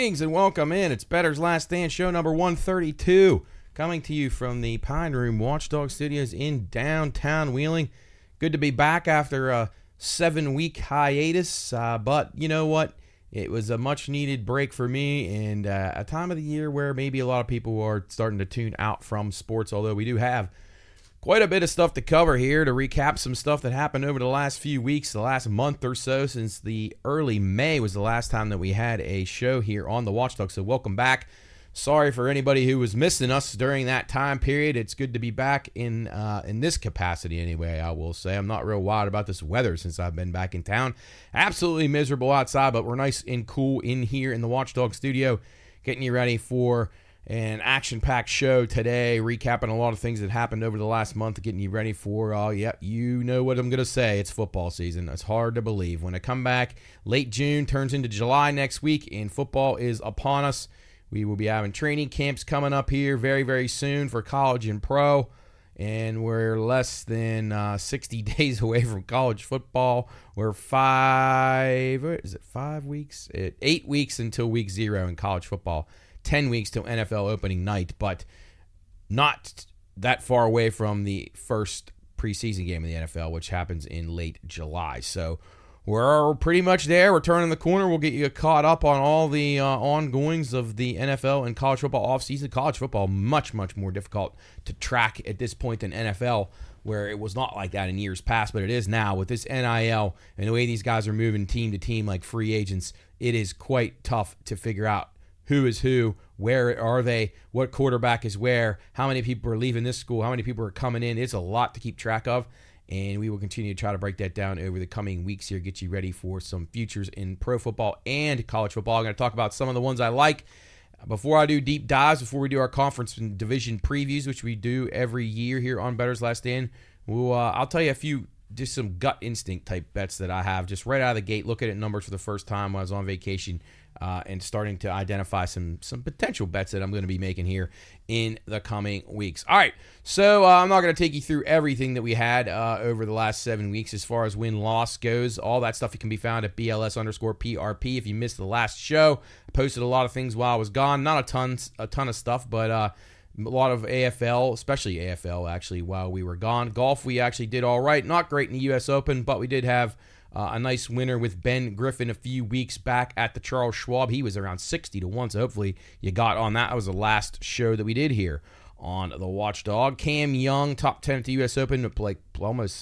Greetings and welcome in. It's Bettor's Last Stand, show number 132, coming to you from the Pine Room Watchdog Studios in downtown Wheeling. Good to be back after a 7-week hiatus, but you know what? It was a much-needed break for me and a time of the year where maybe a lot of people are starting to tune out from sports, although we do have quite a bit of stuff to cover here to recap some stuff that happened over the last few weeks, the last month or so, since the early May was the last time that we had a show here on the Watchdog. So welcome back. Sorry for anybody who was missing us during that time period. It's good to be back in this capacity anyway, I will say. I'm not real wild about this weather since I've been back in town. Absolutely miserable outside, but we're nice and cool in here in the Watchdog studio, getting you ready for an action-packed show today, recapping a lot of things that happened over the last month, getting you ready for, you know what I'm going to say. It's football season. It's hard to believe. When I come back, late June turns into July next week, and football is upon us. We will be having training camps coming up here very, very soon for college and pro, and we're less than 60 days away from college football. We're 8 weeks until week 0 in college football. 10 weeks till NFL opening night, but not that far away from the first preseason game of the NFL, which happens in late July. So we're pretty much there. We're turning the corner. We'll get you caught up on all the ongoings of the NFL and college football offseason. College football, much, much more difficult to track at this point than NFL, where it was not like that in years past, but it is now with this NIL and the way these guys are moving team to team like free agents. It is quite tough to figure out who is who, where are they, what quarterback is where, how many people are leaving this school, how many people are coming in. It's a lot to keep track of, and we will continue to try to break that down over the coming weeks here, get you ready for some futures in pro football and college football. I'm going to talk about some of the ones I like. Before I do deep dives, before we do our conference and division previews, which we do every year here on Bettor's Last Stand, I'll tell you a few, just some gut instinct type bets that I have just right out of the gate, looking at numbers for the first time when I was on vacation, and starting to identify some potential bets that I'm going to be making here in the coming weeks. All right, so I'm not going to take you through everything that we had over the last 7 weeks as far as win-loss goes. All that stuff can be found at BLS_PRP. If you missed the last show, I posted a lot of things while I was gone. Not a ton of stuff, but a lot of AFL, especially AFL, actually, while we were gone. Golf, we actually did all right. Not great in the U.S. Open, but we did have a nice winner with Ben Griffin a few weeks back at the Charles Schwab. He was around 60 to 1, so hopefully you got on that. That was the last show that we did here on the Watchdog. Cam Young, top 10 at the U.S. Open, like almost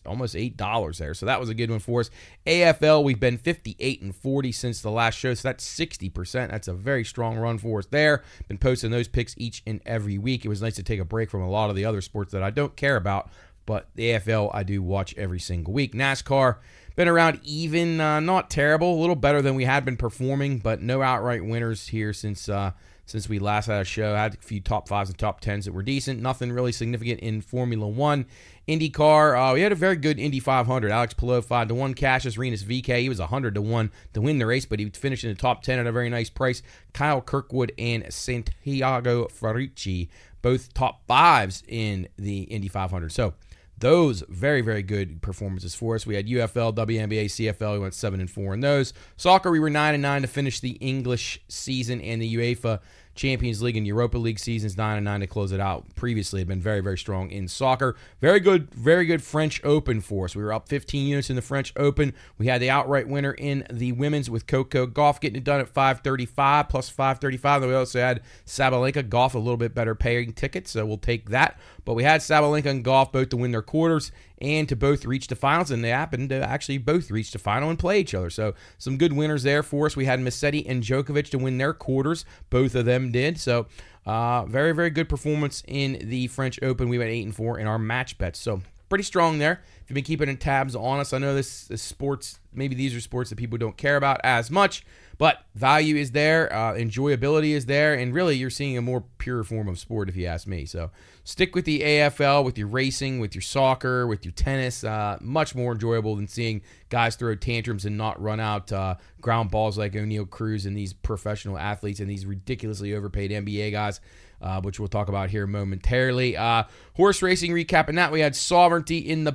$8 there, so that was a good one for us. AFL, we've been 58-40 since the last show, so that's 60%. That's a very strong run for us there. Been posting those picks each and every week. It was nice to take a break from a lot of the other sports that I don't care about, but the AFL I do watch every single week. NASCAR, been around even, not terrible, a little better than we had been performing, but no outright winners here since we last had a show. Had a few top 5s and top 10s that were decent. Nothing really significant in Formula 1. IndyCar, we had a very good Indy 500. Alex Palou 5-1. Cassius Renus VK, he was 100-1 to win the race, but he finished in the top 10 at a very nice price. Kyle Kirkwood and Santiago Farici, both top 5s in the Indy 500. So those very, very good performances for us. We had UFL, WNBA, CFL. We went 7-4 in those. Soccer, we were 9-9 to finish the English season, and the UEFA Champions League and Europa League seasons 9-9 to close it out. Previously, had been very, very strong in soccer. Very good French Open for us. We were up 15 units in the French Open. We had the outright winner in the women's with Coco Gauff getting it done at 535 plus 535. Then we also had Sabalenka Gauff, a little bit better paying ticket, so we'll take that. But we had Sabalenka and Gauff both to win their quarters and to both reach the finals, and they happened to actually both reach the final and play each other. So some good winners there for us. We had Musetti and Djokovic to win their quarters. Both of them did. So very, very good performance in the French Open. We went 8-4 in our match bets. So pretty strong there. If you've been keeping tabs on us, I know this sports, maybe these are sports that people don't care about as much, but value is there, enjoyability is there, and really you're seeing a more pure form of sport if you ask me. So stick with the AFL, with your racing, with your soccer, with your tennis. Much more enjoyable than seeing guys throw tantrums and not run out ground balls like O'Neal Cruz and these professional athletes and these ridiculously overpaid NBA guys, which we'll talk about here momentarily. Horse racing, recapping that. We had Sovereignty in the Belmont.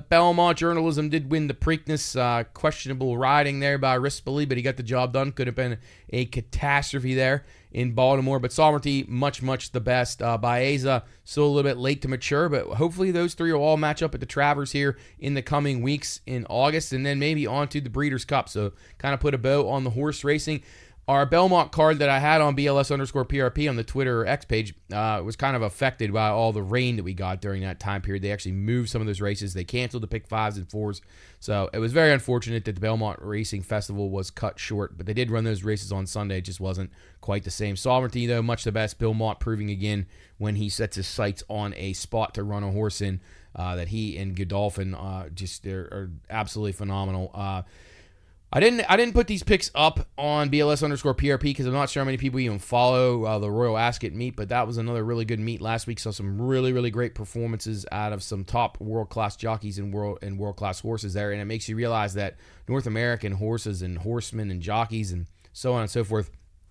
Belmont Journalism did win the Preakness. Questionable riding there by Rispoli, but he got the job done. Could have been a catastrophe there in Baltimore. But Sovereignty, much the best. Baeza, still a little bit late to mature, but hopefully those three will all match up at the Travers here in the coming weeks in August, and then maybe on to the Breeders' Cup. So kind of put a bow on the horse racing. Our Belmont card that I had on BLS_PRP on the Twitter or X page was kind of affected by all the rain that we got during that time period. They actually moved some of those races. They canceled the pick 5s and 4s. So it was very unfortunate that the Belmont Racing Festival was cut short, but they did run those races on Sunday. It just wasn't quite the same. Sovereignty, though, much the best. Bill Mott proving again when he sets his sights on a spot to run a horse in that he and Godolphin are absolutely phenomenal. I didn't put these picks up on BLS_PRP because I'm not sure how many people even follow the Royal Ascot meet, but that was another really good meet last week. Saw some really great performances out of some top world-class jockeys and world-class horses there, and it makes you realize that North American horses and horsemen and jockeys and so on and so forth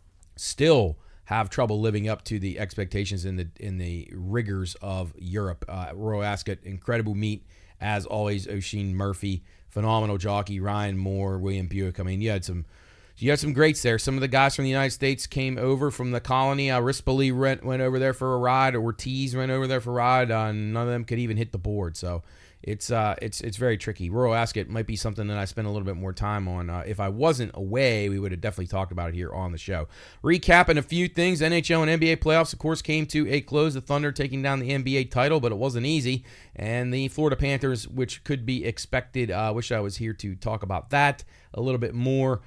still have trouble living up to the expectations in the rigors of Europe. Royal Ascot, incredible meet as always. Oisin Murphy, phenomenal jockey. Ryan Moore, William Buick. I mean, you had some greats there. Some of the guys from the United States came over from the colony. Rispoli went over there for a ride. Ortiz went over there for a ride. None of them could even hit the board. So it's very tricky. Royal Ascot might be something that I spend a little bit more time on. If I wasn't away, we would have definitely talked about it here on the show. Recapping a few things. NHL and NBA playoffs, of course, came to a close. The Thunder taking down the NBA title, but it wasn't easy. And the Florida Panthers, which could be expected. Wish I was here to talk about that a little bit more.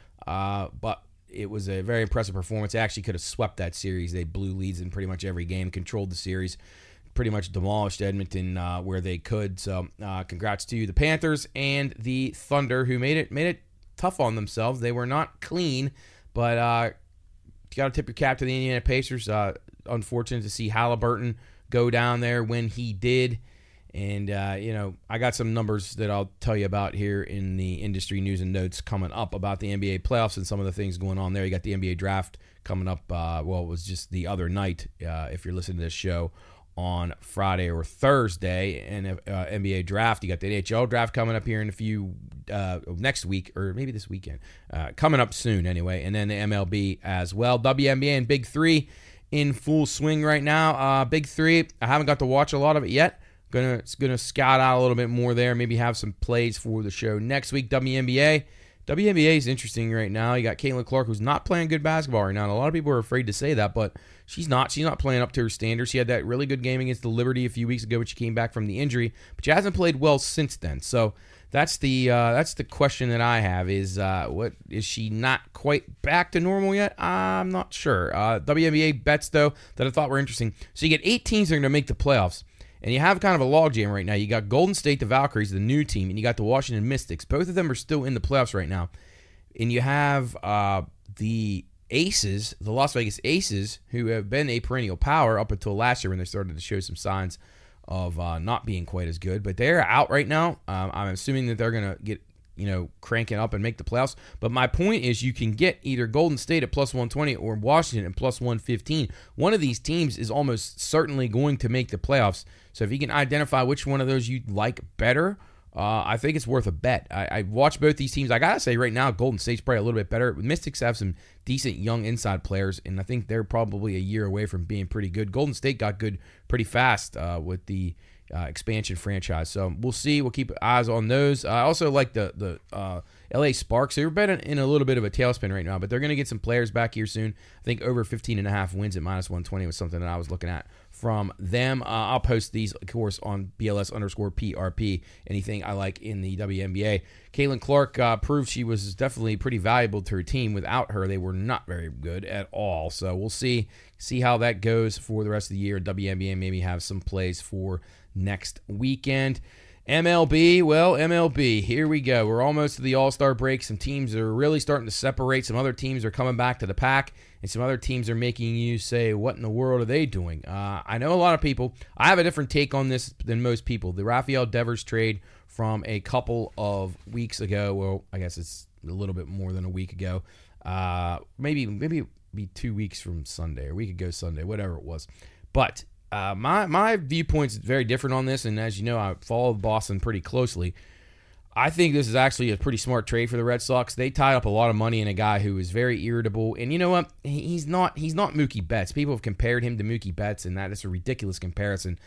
But it was a very impressive performance. They actually could have swept that series. They blew leads in pretty much every game, controlled the series, pretty much demolished Edmonton where they could. So congrats to the Panthers and the Thunder, who made it tough on themselves. They were not clean, but you got to tip your cap to the Indiana Pacers. Unfortunate to see Halliburton go down there when he did. And, I got some numbers that I'll tell you about here in the industry news and notes coming up about the NBA playoffs and some of the things going on there. You got the NBA draft coming up. It was just the other night, if you're listening to this show on Friday or Thursday, and NBA draft. You got the NHL draft coming up here in a few next week, or maybe this weekend. Coming up soon anyway. And then the MLB as well. WNBA and Big 3 in full swing right now. Big 3, I haven't got to watch a lot of it yet. Gonna scout out a little bit more there. Maybe have some plays for the show next week. WNBA is interesting right now. You got Caitlin Clark, who's not playing good basketball right now. And a lot of people are afraid to say that, but she's not. She's not playing up to her standards. She had that really good game against the Liberty a few weeks ago, when she came back from the injury, but she hasn't played well since then. So that's the question that I have is what is she not quite back to normal yet? I'm not sure. WNBA bets though that I thought were interesting. So you get 8 teams that are going to make the playoffs. And you have kind of a logjam right now. You got Golden State, the Valkyries, the new team, and you got the Washington Mystics. Both of them are still in the playoffs right now. And you have the Aces, the Las Vegas Aces, who have been a perennial power up until last year when they started to show some signs of not being quite as good. But they're out right now. I'm assuming that they're going to get cranking up and make the playoffs. But my point is you can get either Golden State at plus 120 or Washington at plus 115. One of these teams is almost certainly going to make the playoffs. So if you can identify which one of those you like better, I think it's worth a bet. I watched both these teams. I got to say right now, Golden State's probably a little bit better. Mystics have some decent young inside players, and I think they're probably a year away from being pretty good. Golden State got good pretty fast with the expansion franchise. So we'll see. We'll keep eyes on those. I also like the LA Sparks. They're in a little bit of a tailspin right now, but they're going to get some players back here soon. I think over 15.5 wins at minus 120 was something that I was looking at from them. I'll post these, of course, on BLS_PRP, anything I like in the WNBA. Caitlin Clark proved she was definitely pretty valuable to her team. Without her, they were not very good at all. So we'll see how that goes for the rest of the year. WNBA maybe have some plays for next weekend. MLB, here we go. We're almost to the All-Star break. Some teams are really starting to separate. Some other teams are coming back to the pack, and some other teams are making you say, what in the world are they doing? I know a lot of people. I have a different take on this than most people. The Rafael Devers trade from a couple of weeks ago. Well, I guess it's a little bit more than a week ago. Maybe be 2 weeks from Sunday, or a week ago Sunday, whatever it was. But my viewpoint's very different on this, and as you know, I follow Boston pretty closely. I think this is actually a pretty smart trade for the Red Sox. They tied up a lot of money in a guy who is very irritable, and you know what? He's not Mookie Betts. People have compared him to Mookie Betts, and that is a ridiculous comparison.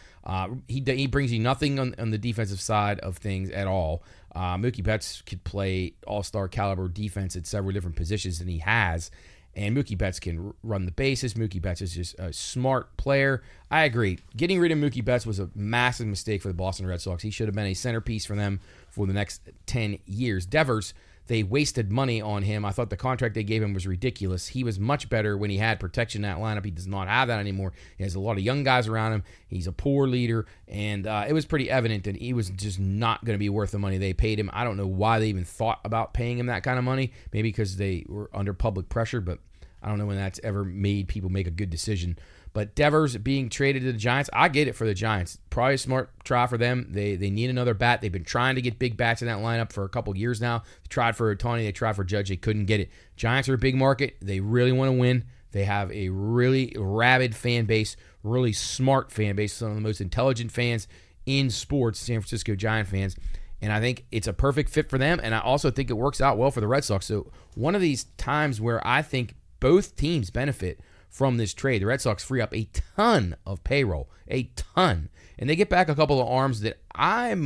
He brings you nothing on the defensive side of things at all. Mookie Betts could play all-star caliber defense at several different positions than he has, and Mookie Betts can run the bases. Mookie Betts is just a smart player. I agree. Getting rid of Mookie Betts was a massive mistake for the Boston Red Sox. He should have been a centerpiece for them for the next 10 years. Devers, they wasted money on him. I thought the contract they gave him was ridiculous. He was much better when he had protection in that lineup. He does not have that anymore. He has a lot of young guys around him. He's a poor leader, and it was pretty evident that he was just not going to be worth the money they paid him. I don't know why they even thought about paying him that kind of money. Maybe because they were under public pressure, but I don't know when that's ever made people make a good decision. But Devers being traded to the Giants, I get it for the Giants. Probably a smart try for them. They need another bat. They've been trying to get big bats in that lineup for a couple years now. They tried for Ohtani. They tried for Judge. They couldn't get it. Giants are a big market. They really want to win. They have a really rabid fan base, really smart fan base, some of the most intelligent fans in sports, San Francisco Giant fans. And I think it's a perfect fit for them. And I also think it works out well for the Red Sox. So one of these times where I think both teams benefit from this trade. The Red Sox free up a ton of payroll, a ton, and they get back a couple of arms that I'm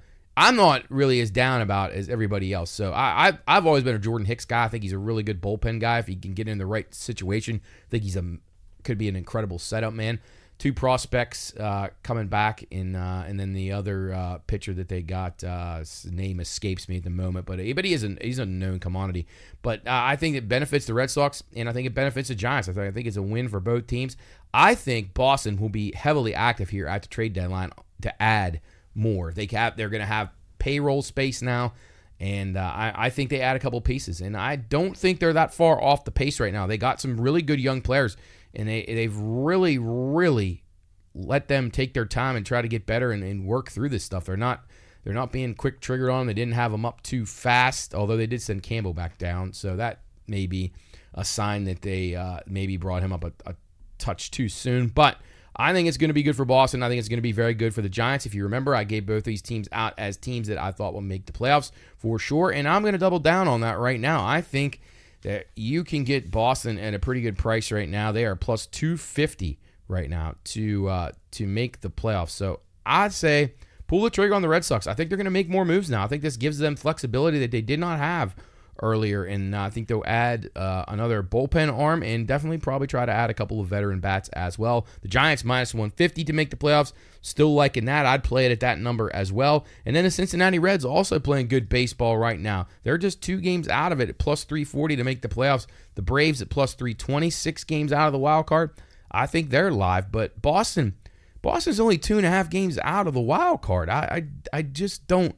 not really as down about as everybody else. So I've always been a Jordan Hicks guy. I think he's a really good bullpen guy if he can get in the right situation. I think could be an incredible setup man. Two prospects coming back and then the other pitcher that they got, his name escapes me at the moment, but he's a known commodity. But I think it benefits the Red Sox, and I think it benefits the Giants. I think it's a win for both teams. I think Boston will be heavily active here at the trade deadline to add more. They're going to have payroll space now, and I think they add a couple pieces. And I don't think they're that far off the pace right now. They got some really good young players. And they've really, really let them take their time and try to get better and work through this stuff. They're not being quick triggered on. They didn't have them up too fast, although they did send Campbell back down. So that may be a sign that they maybe brought him up a touch too soon. But I think it's going to be good for Boston. I think it's going to be very good for the Giants. If you remember, I gave both these teams out as teams that I thought would make the playoffs for sure. And I'm going to double down on that right now. I think that you can get Boston at a pretty good price right now. They are plus 250 right now to make the playoffs. So I'd say pull the trigger on the Red Sox. I think they're going to make more moves now. I think this gives them flexibility that they did not have earlier, and I think they'll add another bullpen arm and definitely probably try to add a couple of veteran bats as well. The Giants minus 150 to make the playoffs, still liking that. I'd play it at that number as well. And then the Cincinnati Reds also playing good baseball right now. They're just 2 games out of it at plus 340 to make the playoffs. The Braves at plus 320, 6 games out of the wild card. I think they're live, but Boston's only 2.5 games out of the wild card. I just don't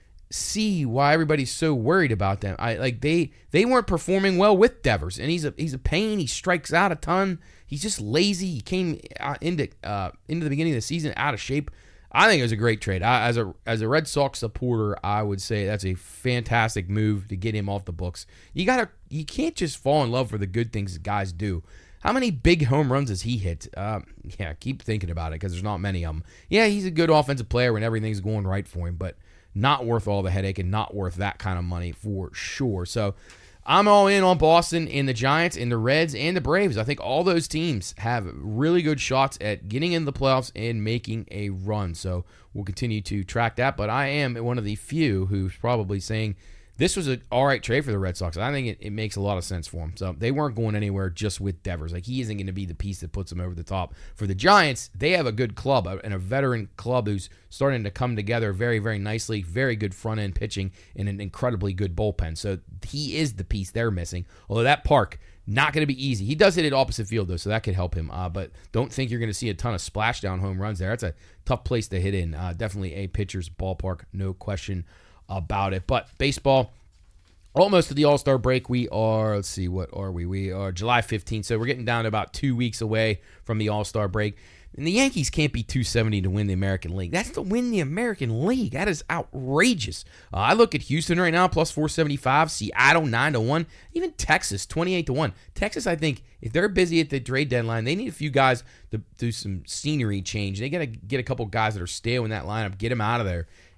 see why everybody's so worried about them. They weren't performing well with Devers, and he's a pain. He strikes out a ton. He's just lazy. He came into the beginning of the season out of shape. I think it was a great trade. As a Red Sox supporter, I would say that's a fantastic move to get him off the books. You can't just fall in love for the good things that guys do. How many big home runs has he hit? Keep thinking about it because there's not many of them. Yeah, he's a good offensive player when everything's going right for him, but not worth all the headache and not worth that kind of money for sure. So I'm all in on Boston and the Giants and the Reds and the Braves. I think all those teams have really good shots at getting in the playoffs and making a run. So we'll continue to track that. But I am one of the few who's probably saying this was an all right trade for the Red Sox. I think it makes a lot of sense for them. So they weren't going anywhere just with Devers. He isn't going to be the piece that puts them over the top. For the Giants, they have a good club and a veteran club who's starting to come together very, very nicely. Very good front-end pitching and an incredibly good bullpen. So he is the piece they're missing. Although that park, not going to be easy. He does hit it opposite field, though, so that could help him. But don't think you're going to see a ton of splashdown home runs there. That's a tough place to hit in. Definitely a pitcher's ballpark, no question about it. But baseball, almost to the All-Star break. We are, let's see, what are we? We are July 15th, so we're getting down to about 2 weeks away from the All-Star break. And the Yankees can't be 270 to win the American League. That's to win the American League. That is outrageous. I look at Houston right now, plus 475. Seattle, 9-1. Even Texas, 28-1. Texas, I think, if they're busy at the trade deadline, they need a few guys to do some scenery change. They got to get a couple guys that are stale in that lineup, get them out of there.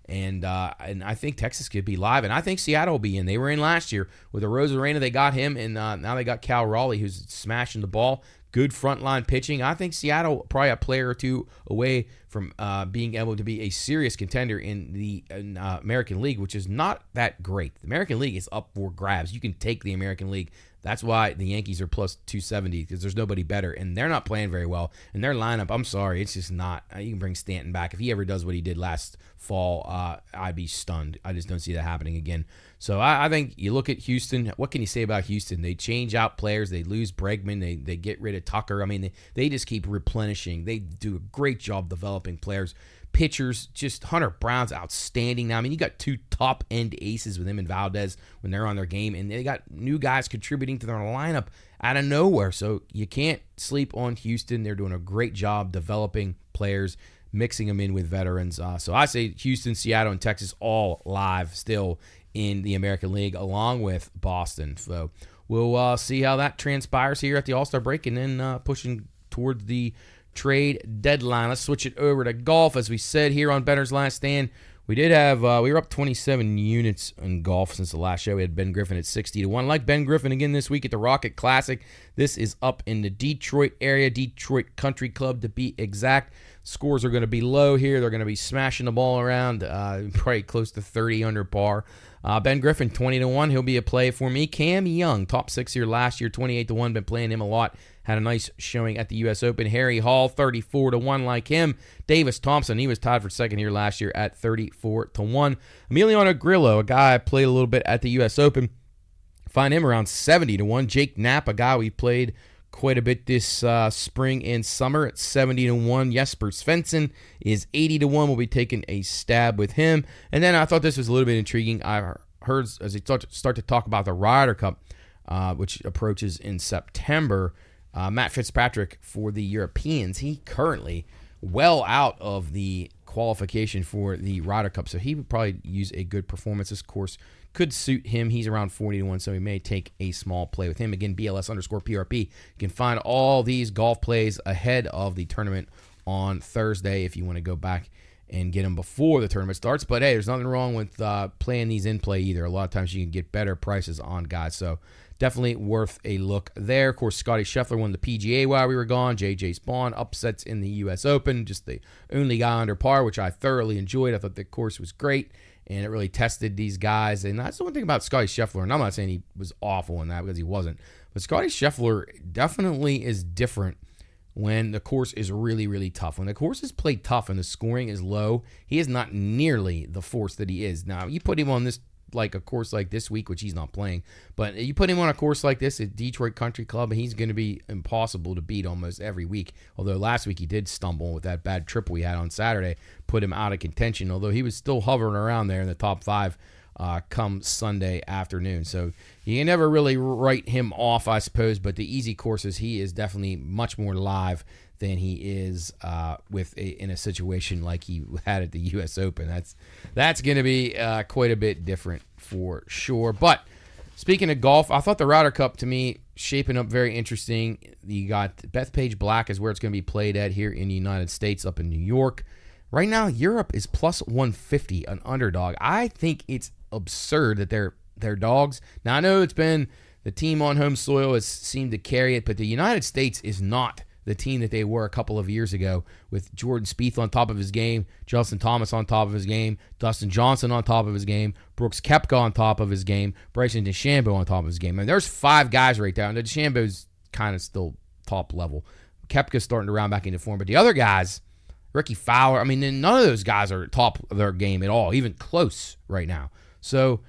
And I think Texas could be live, and I think Seattle will be in. They were in last year with Arozarena. They got him, and now they got Cal Raleigh, who's smashing the ball. Good frontline pitching. I think Seattle probably a player or two away from being able to be a serious contender in the American League, which is not that great. The American League is up for grabs. You can take the American League. That's why the Yankees are plus 270, because there's nobody better, and they're not playing very well. And their lineup, I'm sorry, it's just not. You can bring Stanton back. If he ever does what he did last fall, I'd be stunned. I just don't see that happening again. So I think you look at Houston. What can you say about Houston? They change out players. They lose Bregman. They get rid of Tucker. I mean, they just keep replenishing. They do a great job developing players. Pitchers, just Hunter Brown's outstanding now. I mean, you got two top-end aces with him and Valdez when they're on their game, and they got new guys contributing to their lineup out of nowhere. So you can't sleep on Houston. They're doing a great job developing players, mixing them in with veterans. So I say Houston, Seattle, and Texas all live still in the American League, along with Boston. So we'll see how that transpires here at the All-Star break, and then pushing towards the trade deadline. Let's switch it over to golf. As we said here on Bettor's Last Stand, we did have we were up 27 units in golf since the last show. We had Ben Griffin at 60-1. Like Ben Griffin again this week at the Rocket Classic. This is up in the Detroit area, Detroit Country Club to be exact. Scores are going to be low here. They're going to be smashing the ball around, probably close to 30 under par. Ben Griffin, 20-1. He'll be a play for me. Cam Young, top 6 here last year, 28-1. Been playing him a lot. Had a nice showing at the U.S. Open. Harry Hall, 34-1 like him. Davis Thompson, he was tied for second here last year at 34-1. Emiliano Grillo, a guy I played a little bit at the U.S. Open. Find him around 70-1. Jake Knapp, a guy we played quite a bit this spring and summer at 70-1. Jesper Svensson is 80-1. We'll be taking a stab with him. And then I thought this was a little bit intriguing. I heard as they start to talk about the Ryder Cup, which approaches in September, Matt Fitzpatrick for the Europeans, he currently well out of the qualification for the Ryder Cup, so he would probably use a good performance. This course could suit him. He's around 40-1, so we may take a small play with him. Again, BLS_PRP. You can find all these golf plays ahead of the tournament on Thursday if you want to go back and get them before the tournament starts. But, hey, there's nothing wrong with playing these in play either. A lot of times you can get better prices on guys, so definitely worth a look there. Of course, Scotty Scheffler won the PGA while we were gone. J.J. Spawn upsets in the U.S. Open, just the only guy under par, which I thoroughly enjoyed. I thought the course was great, and it really tested these guys. And that's the one thing about Scotty Scheffler, and I'm not saying he was awful in that because he wasn't, but Scotty Scheffler definitely is different when the course is really, really tough. When the course is played tough and the scoring is low, he is not nearly the force that he is. Now, you put him on this, like a course like this week, which he's not playing, but you put him on a course like this at Detroit Country Club, and he's going to be impossible to beat almost every week. Although last week he did stumble with that bad triple we had on Saturday, put him out of contention, although he was still hovering around there in the top 5 come Sunday afternoon. So you can never really write him off, I suppose, but the easy courses, he is definitely much more live than he is in a situation like he had at the U.S. Open. That's going to be quite a bit different for sure. But speaking of golf, I thought the Ryder Cup, to me, shaping up very interesting. You got Bethpage Black is where it's going to be played at here in the United States, up in New York. Right now, Europe is plus 150, an underdog. I think it's absurd that they're dogs. Now, I know it's been the team on home soil has seemed to carry it, but the United States is not the team that they were a couple of years ago, with Jordan Spieth on top of his game, Justin Thomas on top of his game, Dustin Johnson on top of his game, Brooks Koepka on top of his game, Bryson DeChambeau on top of his game. And there's 5 guys right there, and DeChambeau's kind of still top level. Koepka's starting to round back into form, but the other guys, Ricky Fowler, I mean, none of those guys are top of their game at all, even close right now. So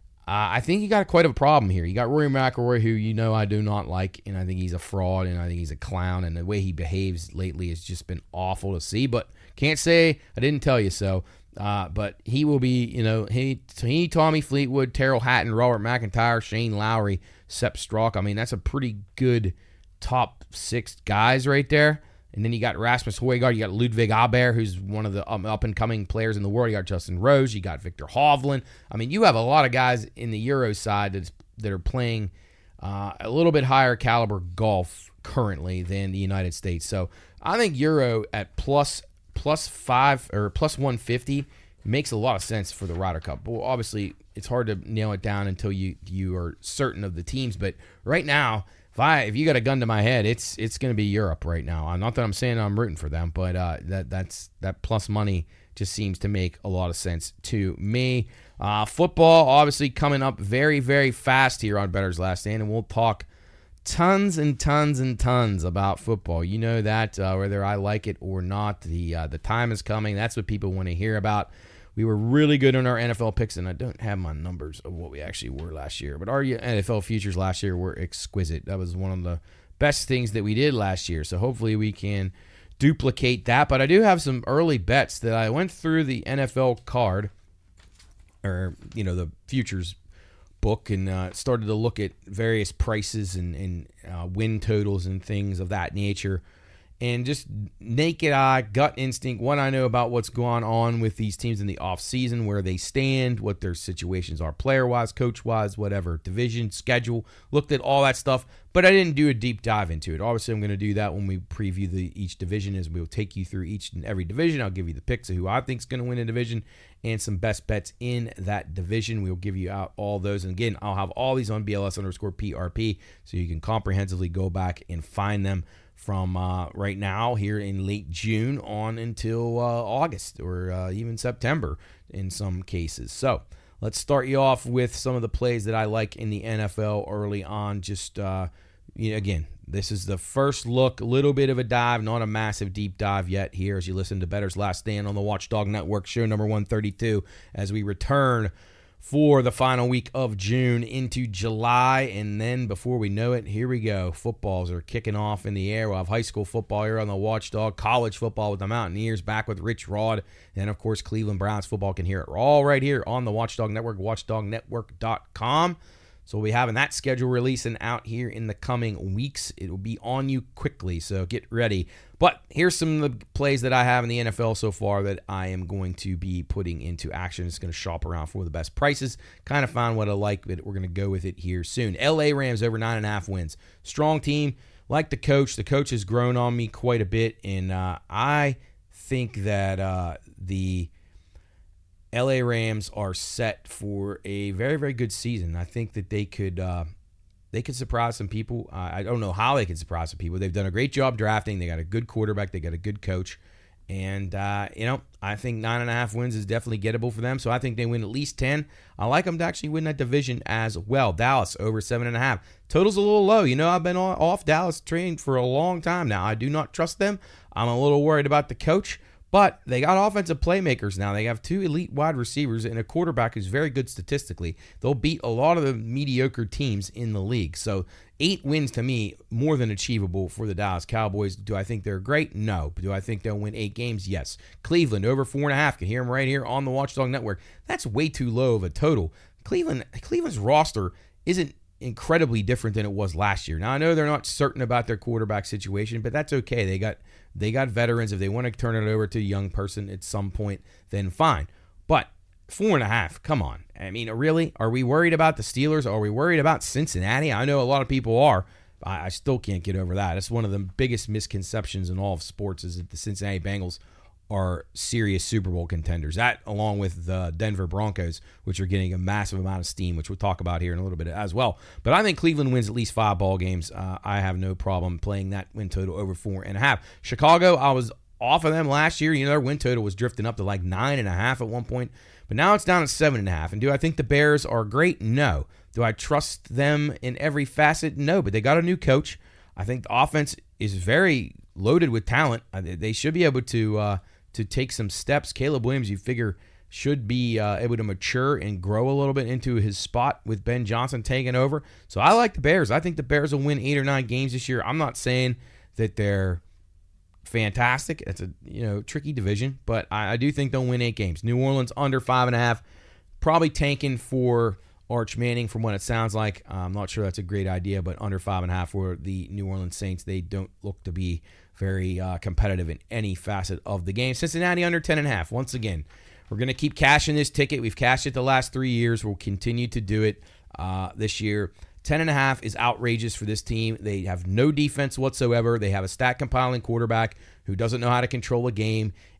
I think you got quite a problem here. You got Rory McIlroy, who I do not like, and I think he's a fraud, and I think he's a clown, and the way he behaves lately has just been awful to see. But can't say I didn't tell you so. But he will be, he, Tommy Fleetwood, Terrell Hatton, Robert McIntyre, Shane Lowry, Sepp Straka. I mean, that's a pretty good top 6 guys right there. And then you got Rasmus Højgaard, you got Ludvig Aberg, who's one of the up-and-coming players in the world. You got Justin Rose, you got Victor Hovland. I mean, you have a lot of guys in the Euro side that are playing a little bit higher caliber golf currently than the United States. So I think Euro at plus 5 or plus 150 makes a lot of sense for the Ryder Cup. Well, obviously, it's hard to nail it down until you are certain of the teams. But right now, if you got a gun to my head, it's going to be Europe right now. Not that I'm saying I'm rooting for them, but that plus money just seems to make a lot of sense to me. Football, obviously, coming up very, very fast here on Bettor's Last Stand, and we'll talk tons and tons and tons about football. You know that, whether I like it or not, the time is coming. That's what people want to hear about. We were really good on our NFL picks, and I don't have my numbers of what we actually were last year, but our NFL futures last year were exquisite. That was one of the best things that we did last year, so hopefully we can duplicate that. But I do have some early bets that I went through the NFL card, or the futures book, and started to look at various prices and win totals and things of that nature. And just naked eye, gut instinct, what I know about what's going on with these teams in the offseason, where they stand, what their situations are player-wise, coach-wise, whatever, division, schedule, looked at all that stuff, but I didn't do a deep dive into it. Obviously, I'm going to do that when we preview each division, as we'll take you through each and every division. I'll give you the picks of who I think is going to win a division and some best bets in that division. We'll give you out all those. And again, I'll have all these on BLS_PRP, so you can comprehensively go back and find them from right now here in late June on until August or even September in some cases. So let's start you off with some of the plays that I like in the NFL early on. Just, again, this is the first look, a little bit of a dive, not a massive deep dive yet here as you listen to Bettor's Last Stand on the Watchdog Network, show number 132, as we return for the final week of June into July. And then before we know it, here we go. Footballs are kicking off in the air. We'll have high school football here on the Watchdog, college football with the Mountaineers, back with Rich Rod, and of course Cleveland Browns football. Can hear it all right here on the Watchdog Network, watchdognetwork.com. So we'll be having that schedule releasing out here in the coming weeks. It will be on you quickly, so get ready. But here's some of the plays that I have in the NFL so far that I am going to be putting into action. It's going to shop around for the best prices. Kind of found what I like, but we're going to go with it here soon. LA Rams over 9.5 wins. Strong team. Like the coach. The coach has grown on me quite a bit, and I think that the LA Rams are set for a very, very good season. I think that they could surprise some people. I don't know how they could surprise some people. They've done a great job drafting. They got a good quarterback. They got a good coach. And, I think 9.5 wins is definitely gettable for them. So I think they win at least 10. I like them to actually win that division as well. Dallas over 7.5. Total's a little low. I've been off Dallas train for a long time now. I do not trust them. I'm a little worried about the coach. But they got offensive playmakers now. They have 2 elite wide receivers and a quarterback who's very good statistically. They'll beat a lot of the mediocre teams in the league. So 8 wins to me, more than achievable for the Dallas Cowboys. Do I think they're great? No. Do I think they'll win 8 games? Yes. Cleveland over 4.5. Can hear them right here on the Watchdog Network. That's way too low of a total. Cleveland's roster isn't incredibly different than it was last year. Now, I know they're not certain about their quarterback situation, but that's okay. They got veterans. If they want to turn it over to a young person at some point, then fine. But 4.5, come on. I mean, really? Are we worried about the Steelers? Are we worried about Cincinnati? I know a lot of people are. I still can't get over that. It's one of the biggest misconceptions in all of sports is that the Cincinnati Bengals are serious Super Bowl contenders. That, along with the Denver Broncos, which are getting a massive amount of steam, which we'll talk about here in a little bit as well. But I think Cleveland wins at least 5 ball games. I have no problem playing that win total over 4.5. Chicago, I was off of them last year. Their win total was drifting up to like 9.5 at one point. But now it's down to 7.5. And do I think the Bears are great? No. Do I trust them in every facet? No. But they got a new coach. I think the offense is very loaded with talent. They should be able to take some steps. Caleb Williams, you figure, should be able to mature and grow a little bit into his spot with Ben Johnson taking over. So I like the Bears. I think the Bears will win 8 or 9 games this year. I'm not saying that they're fantastic. It's a tricky division, but I do think they'll win 8 games. New Orleans under 5.5, probably tanking for Arch Manning from what it sounds like. I'm not sure that's a great idea, but under 5.5 for the New Orleans Saints. They don't look to be very competitive in any facet of the game. Cincinnati under 10.5. Once again, we're going to keep cashing this ticket. We've cashed it the last 3 years. We'll continue to do it this year. 10.5 is outrageous for this team. They have no defense whatsoever. They have a stat compiling quarterback who doesn't know how to control a game.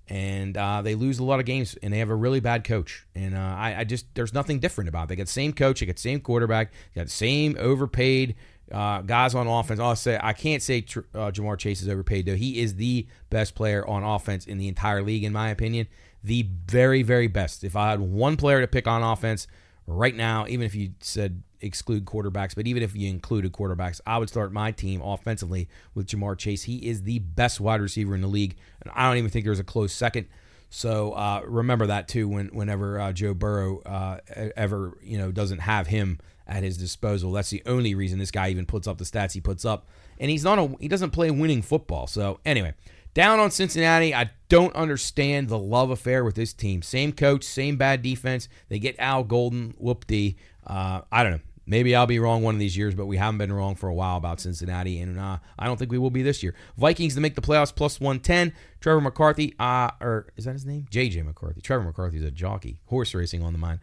And they lose a lot of games, and they have a really bad coach. And I just there's nothing different about it. They got the same coach, they got the same quarterback, they got the same overpaid guys on offense. I can't say Ja'Marr Chase is overpaid, though. He is the best player on offense in the entire league, in my opinion. The very, very best. If I had one player to pick on offense right now, even if you said exclude quarterbacks, but even if you included quarterbacks, I would start my team offensively with Ja'Marr Chase. He is the best wide receiver in the league, and I don't even think there's a close second. So remember that too whenever Joe Burrow ever doesn't have him at his disposal. That's the only reason this guy even puts up the stats he puts up, and he doesn't play winning football. So anyway, down on Cincinnati, I don't understand the love affair with this team. Same coach, same bad defense. They get Al Golden, whoop-dee. I don't know. Maybe I'll be wrong one of these years, but we haven't been wrong for a while about Cincinnati, and I don't think we will be this year. Vikings to make the playoffs, plus 110. Trevor McCarthy, or is that his name? J.J. McCarthy. Trevor McCarthy's a jockey. Horse racing on the mind.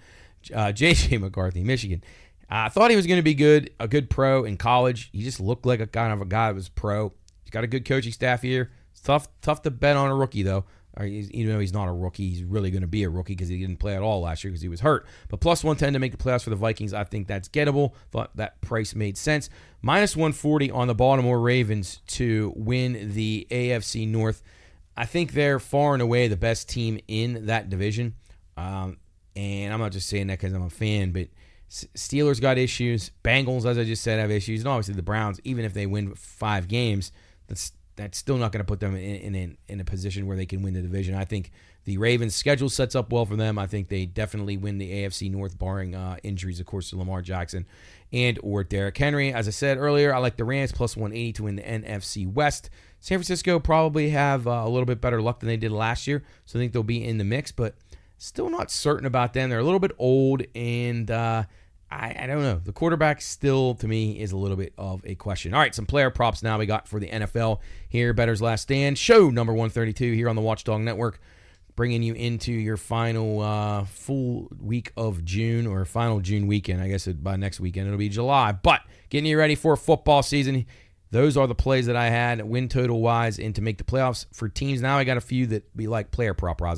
J.J. McCarthy, Michigan. I thought he was going to be good, a good pro in college. He just looked like a kind of a guy that was pro. He's got a good coaching staff here. It's tough to bet on a rookie, though. Even though he's not a rookie, he's really going to be a rookie because he didn't play at all last year because he was hurt. But plus 110 to make the playoffs for the Vikings, I think that's gettable. Thought that price made sense. Minus 140 on the Baltimore Ravens to win the AFC North. I think they're far and away the best team in that division. And I'm not just saying that because I'm a fan, but Steelers got issues. Bengals, as I just said, have issues. And obviously the Browns, even if they win 5 games, that's still not going to put them in a position where they can win the division. I think the Ravens' schedule sets up well for them. I think they definitely win the AFC North, barring injuries, of course, to Lamar Jackson and or Derrick Henry. As I said earlier, I like the Rams plus 180 to win the NFC West. San Francisco probably have a little bit better luck than they did last year, so I think they'll be in the mix, but still not certain about them. They're a little bit old, and I don't know. The quarterback still, to me, is a little bit of a question. All right, some player props now we got for the NFL here. Bettor's Last Stand, show number 132 here on the Watchdog Network, bringing you into your final full week of June, or final June weekend. I guess by next weekend it'll be July. But getting you ready for football season. Those are the plays that I had win total wise and to make the playoffs for teams. Now I got a few that we like player prop wise,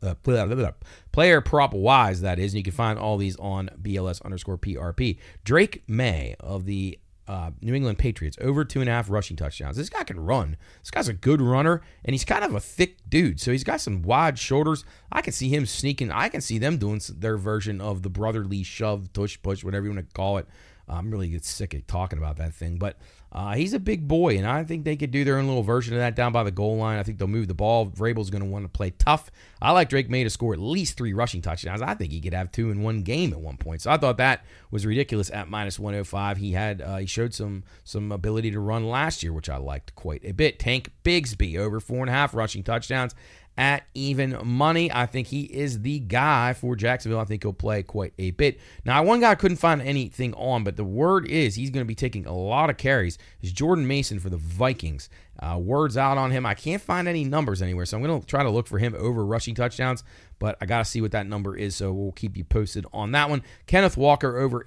player prop wise, that is. And you can find all these on BLS_PRP. Drake May of the New England Patriots, over 2.5 rushing touchdowns. This guy can run. This guy's a good runner, and he's kind of a thick dude. So he's got some wide shoulders. I can see him sneaking. I can see them doing their version of the brotherly shove, tush, push, whatever you want to call it. I'm really get sick of talking about that thing, but he's a big boy, and I think they could do their own little version of that down by the goal line. I think they'll move the ball. Vrabel's going to want to play tough. I like Drake May to score at least 3 rushing touchdowns. I think he could have 2 in one game at one point. So I thought that was ridiculous at minus 105. He showed some ability to run last year, which I liked quite a bit. Tank Bigsby over 4.5 rushing touchdowns at even money. I think he is the guy for Jacksonville. I think he'll play quite a bit. Now, one guy I couldn't find anything on, but the word is he's going to be taking a lot of carries, is Jordan Mason for the Vikings. Word's out on him. I can't find any numbers anywhere, so I'm going to try to look for him over rushing touchdowns, but I got to see what that number is, so we'll keep you posted on that one. Kenneth Walker over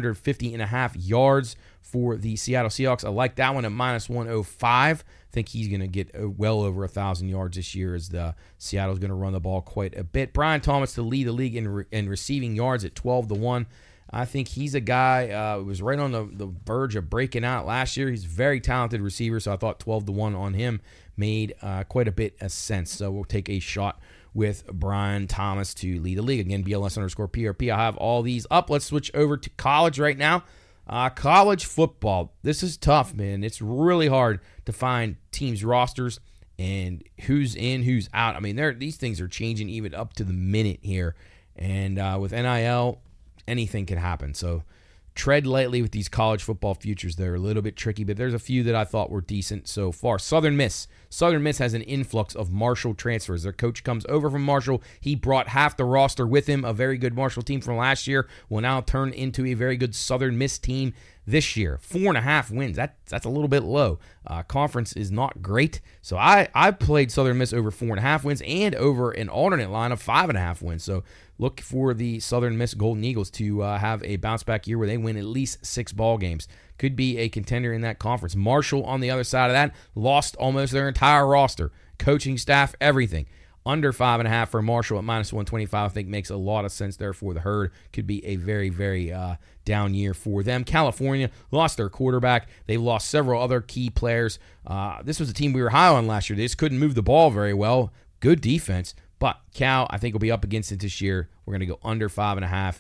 850.5 yards for the Seattle Seahawks. I like that one at minus 105. I think he's going to get well over 1,000 yards this year, as the Seattle's going to run the ball quite a bit. Brian Thomas to lead the league in receiving yards at 12-1. I think he's a guy who was right on the verge of breaking out last year. He's a very talented receiver, so I thought 12-1 on him made quite a bit of sense. So we'll take a shot with Brian Thomas to lead the league. Again, BLS_PRP. I have all these up. Let's switch over to college right now. College football. This is tough, man. It's really hard to find teams' rosters and who's in, who's out. I mean, these things are changing even up to the minute here. And with NIL, anything can happen. So tread lightly with these college football futures. They're a little bit tricky, but there's a few that I thought were decent so far. Southern Miss. Southern Miss has an influx of Marshall transfers. Their coach comes over from Marshall. He brought half the roster with him. A very good Marshall team from last year will now turn into a very good Southern Miss team this year. 4.5 wins. That's a little bit low. Conference is not great. So I played Southern Miss over 4.5 wins and over an alternate line of 5.5 wins. So look for the Southern Miss Golden Eagles to have a bounce-back year where they win at least 6 ball games. Could be a contender in that conference. Marshall, on the other side of that, lost almost their entire roster, coaching staff, everything. Under 5.5 for Marshall at minus 125, I think makes a lot of sense there for the Herd. Could be a very, very down year for them. California lost their quarterback. They lost several other key players. This was a team we were high on last year. They just couldn't move the ball very well. Good defense. But Cal, I think, will be up against it this year. We're going to go under 5.5.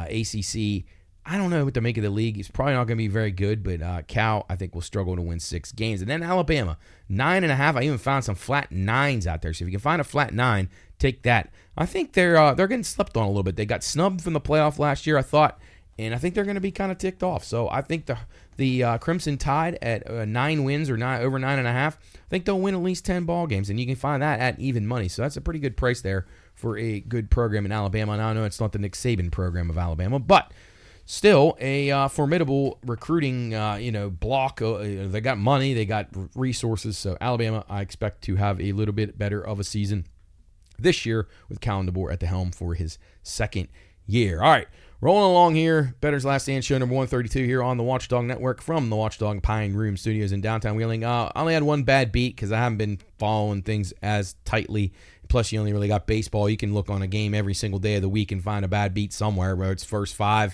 ACC, I don't know what to make of the league. It's probably not going to be very good, but Cal, I think, will struggle to win 6 games. And then Alabama, 9.5. I even found some flat 9s out there. So if you can find a flat 9, take that. I think they're getting slept on a little bit. They got snubbed from the playoff last year, I thought, and I think they're going to be kind of ticked off. So I think the Crimson Tide at 9 wins or over 9.5, I think they'll win at least 10 ball games, and you can find that at even money. So that's a pretty good price there for a good program in Alabama. And I know it's not the Nick Saban program of Alabama, but still a formidable recruiting block. They got money, they got resources. So Alabama, I expect to have a little bit better of a season this year with Kalen DeBoer at the helm for his second year. All right, rolling along here. Bettor's Last Stand show number 132 here on the Watchdog Network from the Watchdog Pine Room Studios in downtown Wheeling. I only had one bad beat because I haven't been following things as tightly. Plus, you only really got baseball. You can look on a game every single day of the week and find a bad beat somewhere, whether it's first 5,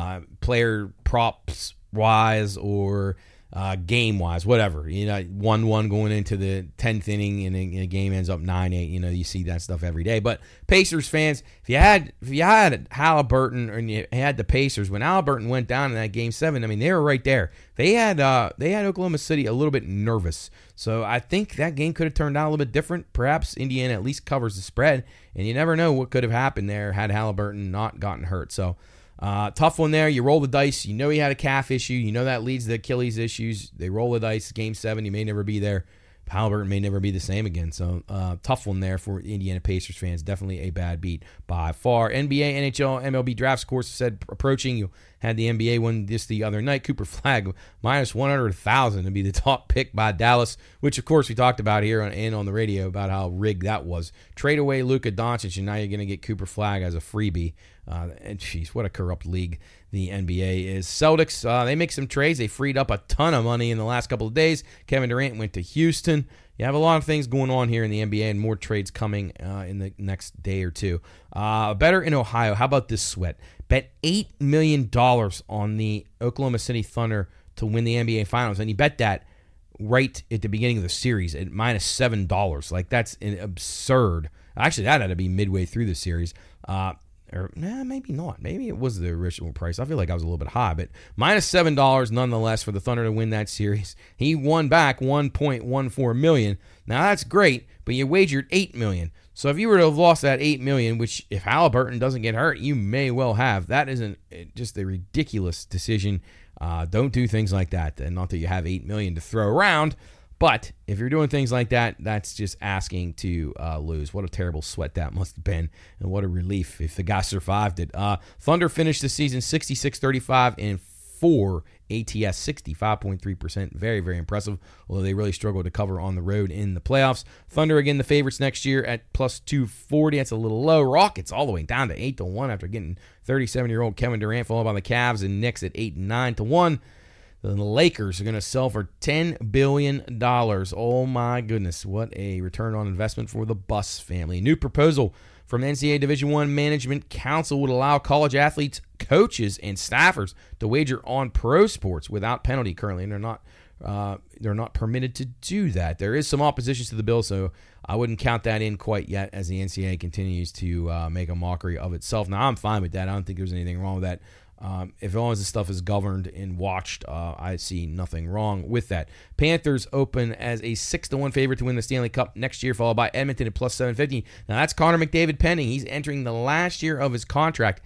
player props wise or game wise, whatever. 1-1 going into the 10th inning and a game ends up 9-8. You see that stuff every day. But Pacers fans, if you had Halliburton and you had the Pacers when Halliburton went down in that game 7, I mean they were right there. They had Oklahoma City a little bit nervous. So I think that game could have turned out a little bit different. Perhaps Indiana at least covers the spread, and you never know what could have happened there had Halliburton not gotten hurt. So tough one there. You roll the dice. You know he had a calf issue. You know that leads to Achilles issues. They roll the dice. Game 7, he may never be there. Halliburton may never be the same again. So tough one there for Indiana Pacers fans. Definitely a bad beat by far. NBA, NHL, MLB drafts, of course, said approaching. You had the NBA one just the other night. Cooper Flagg minus 100,000 to be the top pick by Dallas, which of course we talked about here on the radio about how rigged that was. Trade away Luka Doncic and now you're going to get Cooper Flagg as a freebie. And jeez, what a corrupt league the NBA is. Celtics, they make some trades. They freed up a ton of money in the last couple of days. Kevin Durant went to Houston. You have a lot of things going on here in the NBA and more trades coming in the next day or two. Better in Ohio. How about this sweat? Bet $8 million on the Oklahoma City Thunder to win the NBA Finals. And he bet that right at the beginning of the series at minus $7. Like, that's absurd. Actually, that had to be midway through the series. Or maybe not. Maybe it was the original price. I feel like I was a little bit high, but minus $7 nonetheless for the Thunder to win that series. He won back $1.14 million. Now that's great, but you wagered $8 million. So if you were to have lost that $8 million, which if Halliburton doesn't get hurt, you may well have. That isn't just a ridiculous decision. Don't do things like that. And not that you have $8 million to throw around. But if you're doing things like that, that's just asking to lose. What a terrible sweat that must have been, and what a relief if the guy survived it. Thunder finished the season 66-35 and 4 ATS, 65.3%. Very, very impressive, although they really struggled to cover on the road in the playoffs. Thunder, again, the favorites next year at plus 240. That's a little low. Rockets all the way down to 8-1 after getting 37-year-old Kevin Durant, followed by the Cavs and Knicks at 8 and 9-1. The Lakers are going to sell for $10 billion. Oh, my goodness. What a return on investment for the Buss family. New proposal from NCAA Division I Management Council would allow college athletes, coaches, and staffers to wager on pro sports without penalty currently, and they're not permitted to do that. There is some opposition to the bill, so I wouldn't count that in quite yet as the NCAA continues to make a mockery of itself. Now, I'm fine with that. I don't think there's anything wrong with that. If as long as this stuff is governed and watched, I see nothing wrong with that. Panthers open as a 6-1 favorite to win the Stanley Cup next year, followed by Edmonton at plus 750. Now that's Connor McDavid pending. He's entering the last year of his contract.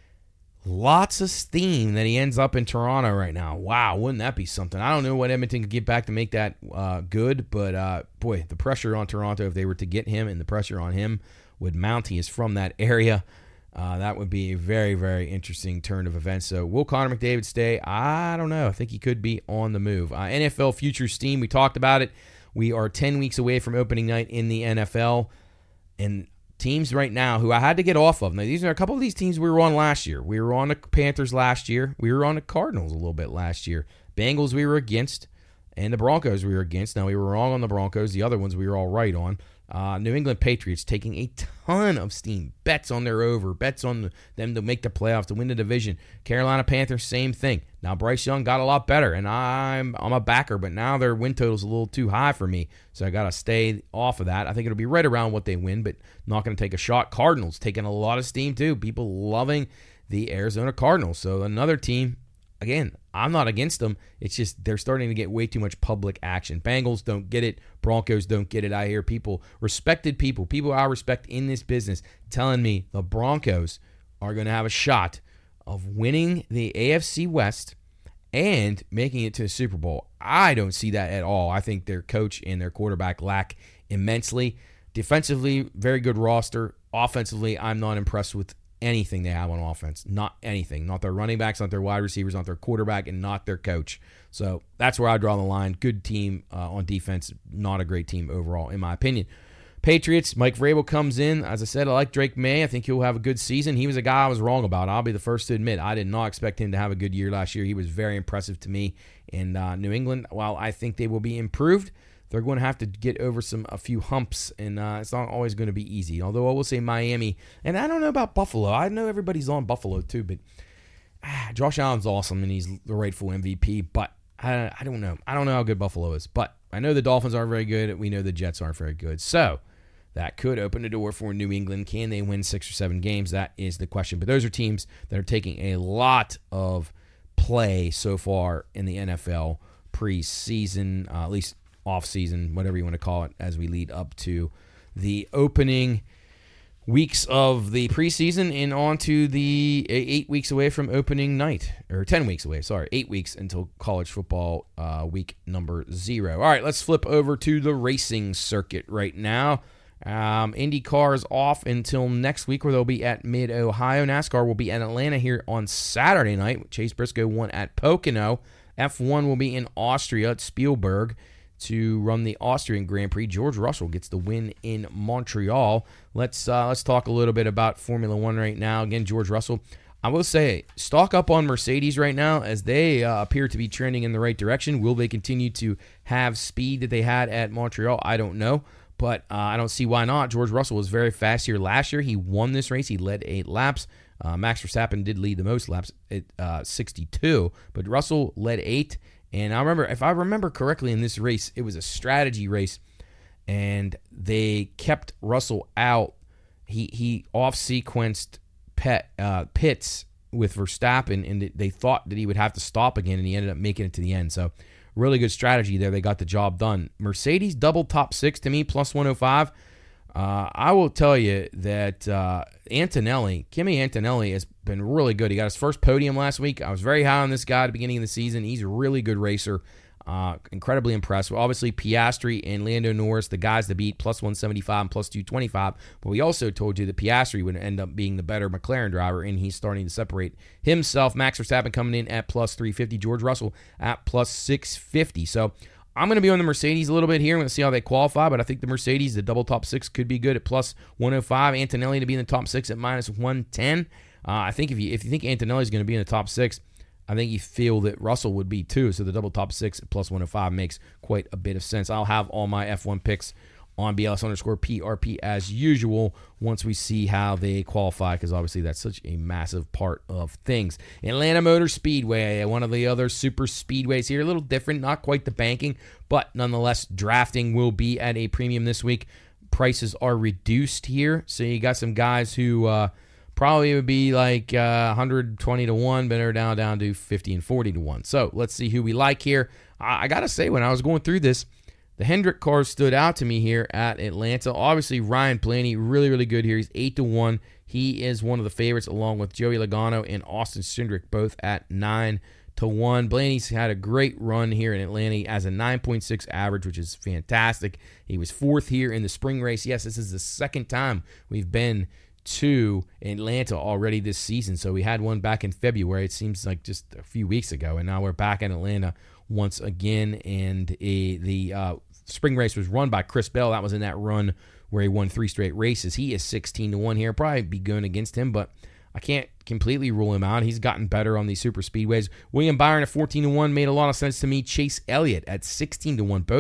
Lots of steam that he ends up in Toronto right now. Wow, wouldn't that be something? I don't know what Edmonton could get back to make that good, but boy, the pressure on Toronto if they were to get him, and the pressure on him would mount. He is from that area. That would be a very, very interesting turn of events. So will Connor McDavid stay? I don't know. I think he could be on the move. NFL Futures Steam, we talked about it. We are 10 weeks away from opening night in the NFL. And teams right now who I had to get off of. Now, these are a couple of these teams we were on last year. We were on the Panthers last year. We were on the Cardinals a little bit last year. Bengals we were against. And the Broncos we were against. Now, we were wrong on the Broncos. The other ones we were all right on. New England Patriots taking a ton of steam. Bets on their over. Bets on them to make the playoffs, to win the division. Carolina Panthers, same thing. Now Bryce Young got a lot better, and I'm a backer, but now their win total's a little too high for me, so I got to stay off of that. I think it'll be right around what they win, but not going to take a shot. Cardinals taking a lot of steam too. People loving the Arizona Cardinals. So another team, again, I'm not against them. It's just they're starting to get way too much public action. Bengals don't get it. Broncos don't get it. I hear people I respect in this business, telling me the Broncos are going to have a shot of winning the AFC West and making it to the Super Bowl. I don't see that at all. I think their coach and their quarterback lack immensely. Defensively, very good roster. Offensively, I'm not impressed with anything they have on offense. Not anything. Not their running backs, not their wide receivers, not their quarterback, and not their coach. So that's where I draw the line. Good team on defense. Not a great team overall, in my opinion. Patriots, Mike Vrabel comes in. As I said, I like Drake May. I think he'll have a good season. He was a guy I was wrong about. I'll be the first to admit. I did not expect him to have a good year last year. He was very impressive to me. And New England, while I think they will be improved, they're going to have to get over a few humps, and it's not always going to be easy. Although I will say Miami, and I don't know about Buffalo. I know everybody's on Buffalo too, but Josh Allen's awesome, and he's the rightful MVP, but I don't know. I don't know how good Buffalo is, but I know the Dolphins aren't very good. We know the Jets aren't very good. So that could open the door for New England. Can they win 6 or 7 games? That is the question. But those are teams that are taking a lot of play so far in the NFL preseason, at least off-season, whatever you want to call it, as we lead up to the opening weeks of the preseason and on to the 8 weeks away from opening night, or 10 weeks away, 8 weeks until college football week number 0. All right, let's flip over to the racing circuit right now. IndyCar is off until next week, where they'll be at Mid-Ohio. NASCAR will be at Atlanta here on Saturday night. Chase Briscoe won at Pocono. F1 will be in Austria at Spielberg to run the Austrian Grand Prix. George Russell gets the win in Montreal. Let's talk a little bit about Formula One right now. Again, George Russell, I will say, stock up on Mercedes right now, as they appear to be trending in the right direction. Will they continue to have speed that they had at Montreal? I don't know, but I don't see why not. George Russell was very fast here last year. He won this race. He led 8 laps. Max Verstappen did lead the most laps at 62, but Russell led 8. And if I remember correctly in this race, it was a strategy race, and they kept Russell out. He off-sequenced pits with Verstappen, and they thought that he would have to stop again, and he ended up making it to the end. So really good strategy there. They got the job done. Mercedes double top 6 to me, plus 105. I will tell you that Kimi Antonelli has been really good. He got his first podium last week. I was very high on this guy at the beginning of the season. He's a really good racer. Incredibly impressed. Obviously, Piastri and Lando Norris, the guys to beat, plus 175 and plus 225. But we also told you that Piastri would end up being the better McLaren driver, and he's starting to separate himself. Max Verstappen coming in at plus 350. George Russell at plus 650. So I'm going to be on the Mercedes a little bit here. I'm going to see how they qualify, but I think the Mercedes, the double top 6, could be good at plus 105. Antonelli to be in the top 6 at minus 110. I think if you think Antonelli is going to be in the top 6, I think you feel that Russell would be too. So the double top 6 at plus 105 makes quite a bit of sense. I'll have all my F1 picks on BLS_PRP as usual once we see how they qualify, because obviously that's such a massive part of things. Atlanta Motor Speedway, one of the other super speedways here, a little different, not quite the banking, but nonetheless drafting will be at a premium this week. Prices are reduced here, so you got some guys who probably would be like 120 to 1, but they're down to 50 and 40 to 1. So let's see who we like here. I got to say, when I was going through this, the Hendrick cars stood out to me here at Atlanta. Obviously, Ryan Blaney, really, really good here. He's 8 to 1. He is one of the favorites, along with Joey Logano and Austin Cindric, both at 9 to 1. Blaney's had a great run here in Atlanta. He has a 9.6 average, which is fantastic. He was 4th here in the spring race. Yes, this is the second time we've been to Atlanta already this season. So we had one back in February. It seems like just a few weeks ago, and now we're back in Atlanta once again. And the spring race was run by Chris Bell. That was in that run where he won 3 straight races. He is 16 to 1 here. Probably be going against him, but I can't completely rule him out. He's gotten better on these super speedways. William Byron at 14 to 1 made a lot of sense to me. Chase Elliott at 16 to 1. Both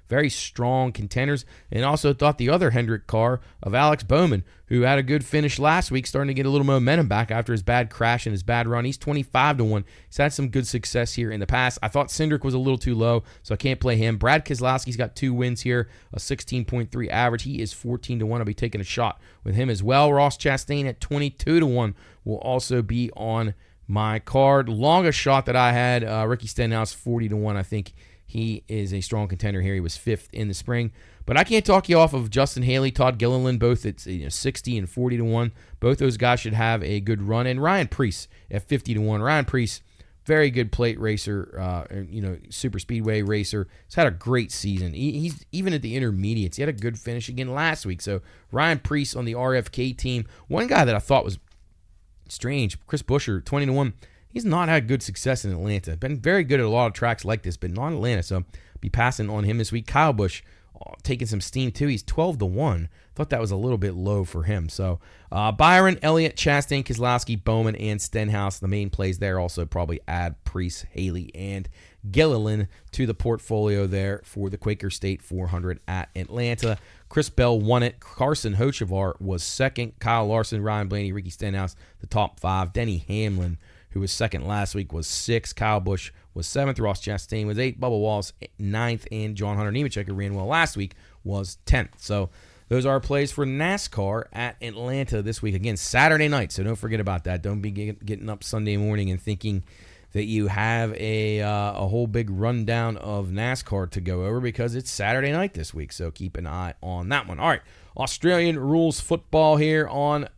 very strong contenders. And also thought the other Hendrick car of Alex Bowman, who had a good finish last week, starting to get a little momentum back after his bad crash and his bad run. He's 25-1. He's had some good success here in the past. I thought Cindric was a little too low, so I can't play him. Brad Keselowski's got 2 wins here, a 16.3 average. He is 14-1. I'll be taking a shot with him as well. Ross Chastain at 22-1 will also be on my card. Longest shot that I had, Ricky Stenhouse, 40-1. I think he is a strong contender here. He was 5th in the spring. But I can't talk you off of Justin Haley, Todd Gilliland, both at 60 and 40-1. Both those guys should have a good run. And Ryan Preece at 50-1. Ryan Preece, very good plate racer, super speedway racer. He's had a great season. He's even at the intermediates. He had a good finish again last week. So Ryan Preece on the RFK team. One guy that I thought was strange, Chris Buescher, 20-1. He's not had good success in Atlanta. Been very good at a lot of tracks like this, but not Atlanta. So be passing on him this week. Kyle Busch taking some steam too. He's 12-1. Thought that was a little bit low for him. So Byron, Elliott, Chastain, Keselowski, Bowman, and Stenhouse. The main plays there. Also probably add Preece, Haley, and Gilliland to the portfolio there for the Quaker State 400 at Atlanta. Chris Bell won it. Carson Hocevar was second. Kyle Larson, Ryan Blaney, Ricky Stenhouse, the top 5. Denny Hamlin, who was second last week, was 6th. Kyle Busch was 7th. Ross Chastain was 8th. Bubba Wallace 9th. And John Hunter Nemechek, who ran well last week, was 10th. So those are our plays for NASCAR at Atlanta this week. Again, Saturday night, so don't forget about that. Don't be getting up Sunday morning and thinking that you have a whole big rundown of NASCAR to go over, because it's Saturday night this week, so keep an eye on that one. All right, Australian rules football here on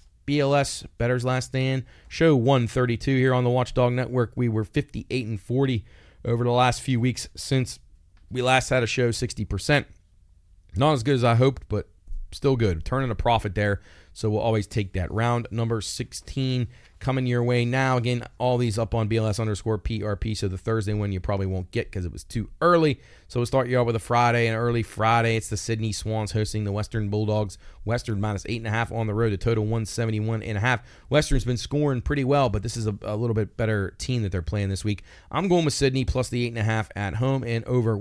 BLS, Bettor's Last Stand, show 132 here on the Watchdog Network. We were 58-40 over the last few weeks since we last had a show, 60%. Not as good as I hoped, but still good. Turning a profit there, so we'll always take that. Round number 16 coming your way now. Again, all these up on BLS_PRP, so the Thursday one you probably won't get because it was too early. So we'll start you off with a Friday, an early Friday. It's the Sydney Swans hosting the Western Bulldogs. Western minus 8.5 on the road, a total 171.5. Western's been scoring pretty well, but this is a little bit better team that they're playing this week. I'm going with Sydney plus the 8.5 at home and over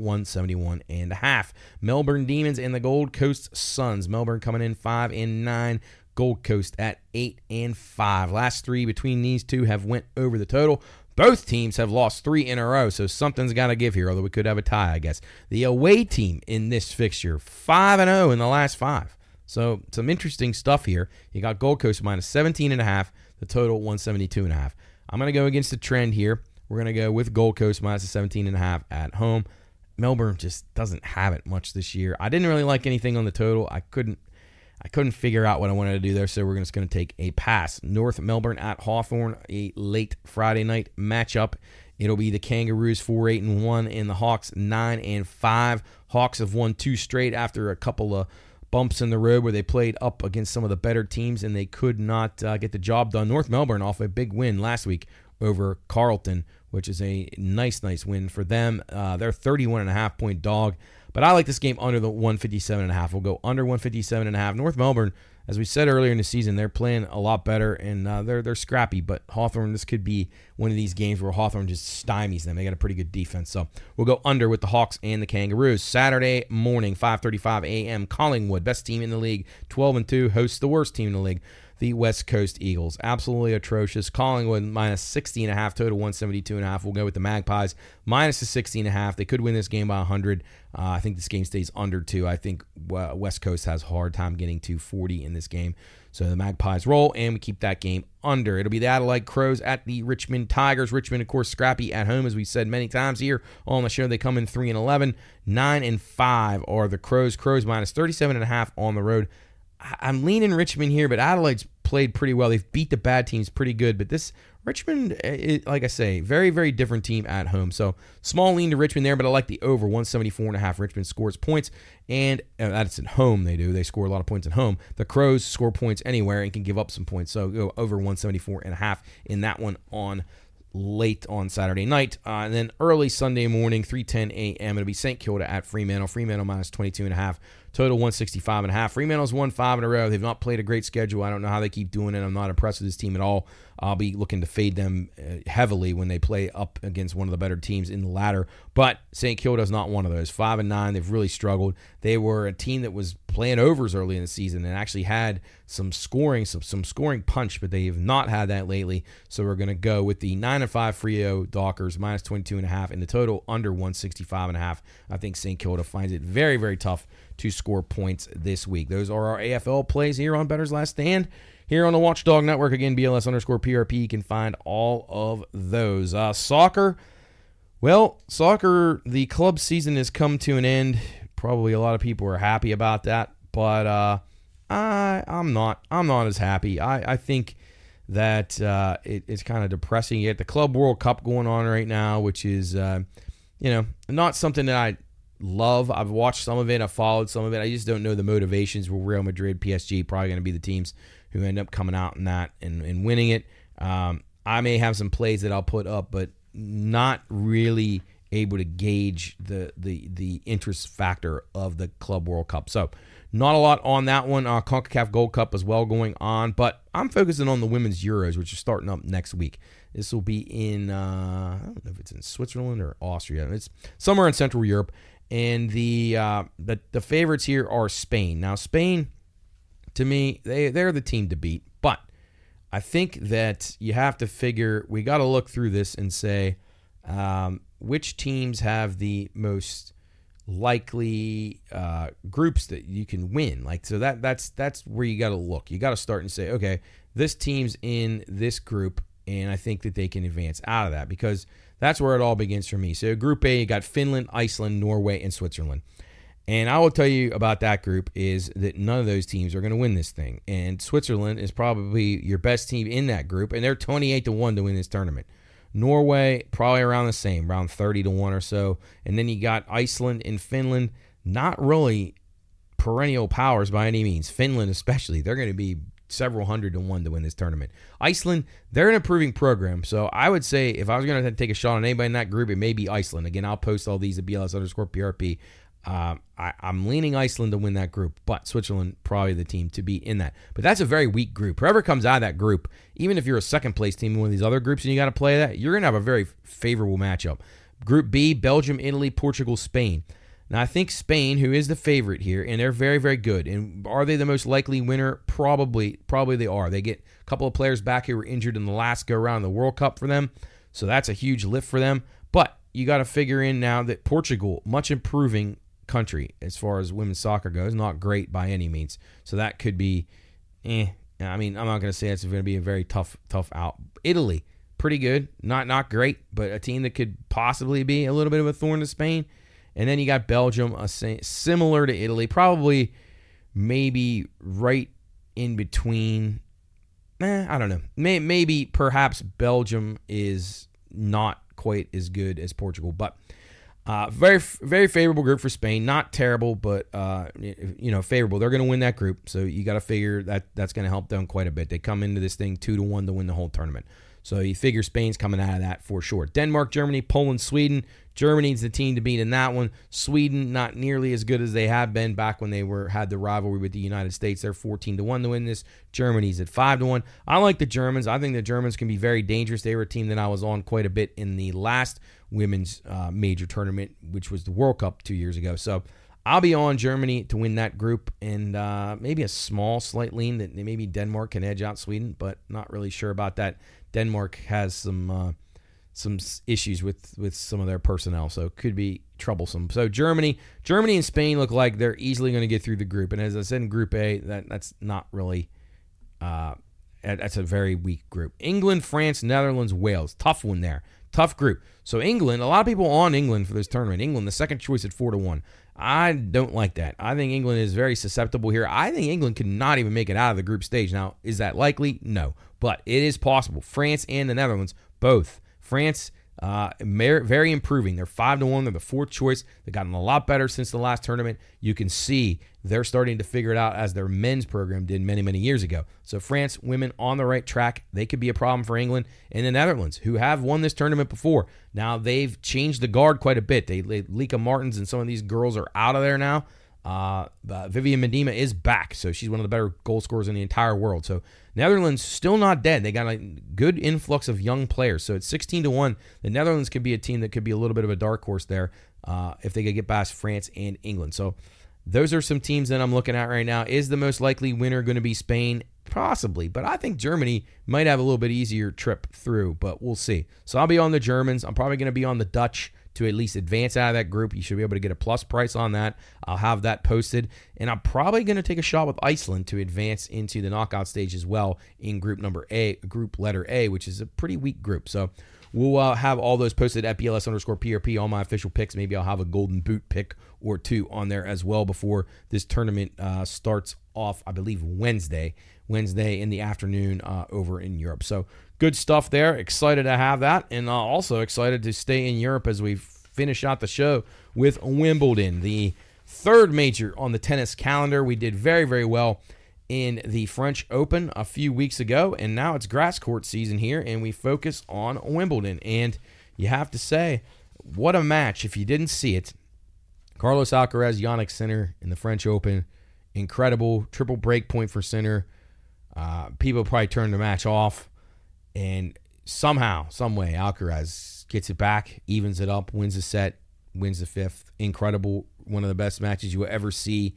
171.5. Melbourne Demons and the Gold Coast Suns. Melbourne coming in 5-9. Gold Coast at 8-5. Last 3 between these two have went over the total. Both teams have lost 3 in a row, so something's got to give here, although we could have a tie, I guess. The away team in this fixture, 5-0 in the last 5. So some interesting stuff here. You got Gold Coast minus 17.5, the total 172.5. I'm going to go against the trend here. We're going to go with Gold Coast minus the 17.5 at home. Melbourne just doesn't have it much this year. I didn't really like anything on the total. I couldn't figure out what I wanted to do there, so we're just going to take a pass. North Melbourne at Hawthorn, a late Friday night matchup. It'll be the Kangaroos 4-8-1 and the Hawks 9-5. Hawks have won 2 straight after a couple of bumps in the road where they played up against some of the better teams and they could not get the job done. North Melbourne off a big win last week over Carlton, which is a nice win for them. They're 31.5 point dog. But I like this game under the 157.5. We'll go under 157.5. North Melbourne, as we said earlier in the season, they're playing a lot better, and they're scrappy. But Hawthorn, this could be one of these games where Hawthorn just stymies them. They got a pretty good defense. So we'll go under with the Hawks and the Kangaroos. Saturday morning, 5:35 a.m., Collingwood, best team in the league, 12-2, hosts the worst team in the league, the West Coast Eagles. Absolutely atrocious. Collingwood minus 60.5, total 172.5. We'll go with the Magpies minus the 60.5. They could win this game by 100. I think this game stays under 2. I think West Coast has a hard time getting to 40 in this game. So the Magpies roll, and we keep that game under. It'll be the Adelaide Crows at the Richmond Tigers. Richmond, of course, scrappy at home, as we've said many times here on the show. They come in 3-11. 9-5 are the Crows. Crows minus 37.5 on the road. I'm leaning Richmond here, but Adelaide's played pretty well. They've beat the bad teams pretty good, but this Richmond, like I say, very, very different team at home. So small lean to Richmond there, but I like the over 174.5. Richmond scores points, and that's at home they do. They score a lot of points at home. The Crows score points anywhere and can give up some points. So go over 174.5 in that one on late on Saturday night. And then early Sunday morning, 3:10 a.m., it'll be St. Kilda at Fremantle. Fremantle minus 22.5. Total 165.5. Fremantle's won 5 in a row. They've not played a great schedule. I don't know how they keep doing it. I'm not impressed with this team at all. I'll be looking to fade them heavily when they play up against one of the better teams in the ladder. But St. Kilda's not one of those. 5-9. They've really struggled. They were a team that was playing overs early in the season and actually had some scoring punch, but they have not had that lately. So we're going to go with the 9-5 Frio Dockers minus 22.5 and the total under 165.5. I think St. Kilda finds it very, very tough to score points this week. Those are our AFL plays here on Bettor's Last Stand. Here on the Watchdog Network, again, BLS_PRP, you can find all of those. Soccer, the club season has come to an end. Probably a lot of people are happy about that, but I'm not as happy. I think that it's kind of depressing. You get the Club World Cup going on right now, which is not something that I love. I've watched some of it. I've followed some of it. I just don't know the motivations. Where Real Madrid, PSG, probably going to be the teams who end up coming out in that and winning it. I may have some plays that I'll put up, but not really able to gauge the interest factor of the Club World Cup. So not a lot on that one. CONCACAF Gold Cup as well going on, but I'm focusing on the Women's Euros, which are starting up next week. This will be in, I don't know if it's in Switzerland or Austria. It's somewhere in Central Europe. And the favorites here are Spain. Now, Spain, to me, they're the team to beat. But I think that you have to figure, we got to look through this and say which teams have the most likely groups that you can win. So that's where you got to look. You got to start and say, okay, this team's in this group, and I think that they can advance out of that, because that's where it all begins for me. So Group A, you got Finland, Iceland, Norway, and Switzerland. And I will tell you about that group is that none of those teams are going to win this thing. And Switzerland is probably your best team in that group, and they're 28-1 to win this tournament. Norway, probably around the same, around 30-1 or so. And then you got Iceland and Finland, not really perennial powers by any means. Finland especially, they're going to be several 100-1 to win this tournament. Iceland, they're an improving program. So I would say if I was going to take a shot on anybody in that group, it may be Iceland. Again, I'll post all these at BLS_PRP. I'm leaning Iceland to win that group, but Switzerland probably the team to beat in that. But that's a very weak group. Whoever comes out of that group, even if you're a second place team in one of these other groups and you got to play that, you're going to have a very favorable matchup. Group B, Belgium, Italy, Portugal, Spain. Now, I think Spain, who is the favorite here, and they're very, very good. And are they the most likely winner? Probably they are. They get a couple of players back who were injured in the last go-around of the World Cup for them, so that's a huge lift for them. But you got to figure in now that Portugal, much improving country as far as women's soccer goes, not great by any means. So that could be, I mean, I'm not going to say it's going to be a very tough out. Italy, pretty good, not great, but a team that could possibly be a little bit of a thorn to Spain. And then you got Belgium, similar to Italy, probably maybe right in between. I don't know. Maybe perhaps Belgium is not quite as good as Portugal, but very, very favorable group for Spain. Not terrible, but favorable. They're going to win that group, so you got to figure that's going to help them quite a bit. They come into this thing 2-1 to win the whole tournament. So you figure Spain's coming out of that for sure. Denmark, Germany, Poland, Sweden. Germany's the team to beat in that one. Sweden, not nearly as good as they have been back when they had the rivalry with the United States. They're 14-1 to win this. Germany's at 5-1. I like the Germans. I think the Germans can be very dangerous. They were a team that I was on quite a bit in the last women's major tournament, which was the World Cup 2 years ago. So I'll be on Germany to win that group, and maybe a slight lean that maybe Denmark can edge out Sweden, but not really sure about that. Denmark has some issues with some of their personnel, so it could be troublesome. So Germany and Spain look like they're easily going to get through the group. And as I said in Group A, that's not really that's a very weak group. England, France, Netherlands, Wales. Tough one there. Tough group. So England, a lot of people on England for this tournament. England, the second choice at 4-1. I don't like that. I think England is very susceptible here. I think England could not even make it out of the group stage. Now, is that likely? No. But it is possible. France and the Netherlands, both. France, very improving. They're 5-1. They're the fourth choice. They've gotten a lot better since the last tournament. You can see they're starting to figure it out as their men's program did many, many years ago. So France, women on the right track. They could be a problem for England. And the Netherlands, who have won this tournament before. Now, they've changed the guard quite a bit. Lika Martens and some of these girls are out of there now. Vivian Miedema is back, so she's one of the better goal scorers in the entire world. So Netherlands still not dead. They got a good influx of young players. So it's 16-1. The Netherlands could be a team that could be a little bit of a dark horse there if they could get past France and England. So those are some teams that I'm looking at right now. Is the most likely winner going to be Spain? Possibly, but I think Germany might have a little bit easier trip through, but we'll see. So I'll be on the Germans. I'm probably going to be on the Dutch to at least advance out of that group. You should be able to get a plus price on that. I'll have that posted. And I'm probably going to take a shot with Iceland to advance into the knockout stage as well in group letter A, which is a pretty weak group. So we'll have all those posted at BLS_PRP, all my official picks. Maybe I'll have a golden boot pick or two on there as well before this tournament starts off, I believe, Wednesday in the afternoon over in Europe. So good stuff there. Excited to have that, and also excited to stay in Europe as we finish out the show with Wimbledon, the third major on the tennis calendar. We did very, very well in the French Open a few weeks ago, and now it's grass court season here, and we focus on Wimbledon. And you have to say, what a match if you didn't see it. Carlos Alcaraz, Jannik Sinner in the French Open. Incredible. Triple break point for Sinner. People probably turned the match off, and somehow, some way, Alcaraz gets it back, evens it up, wins the set, wins the fifth. Incredible. One of the best matches you will ever see.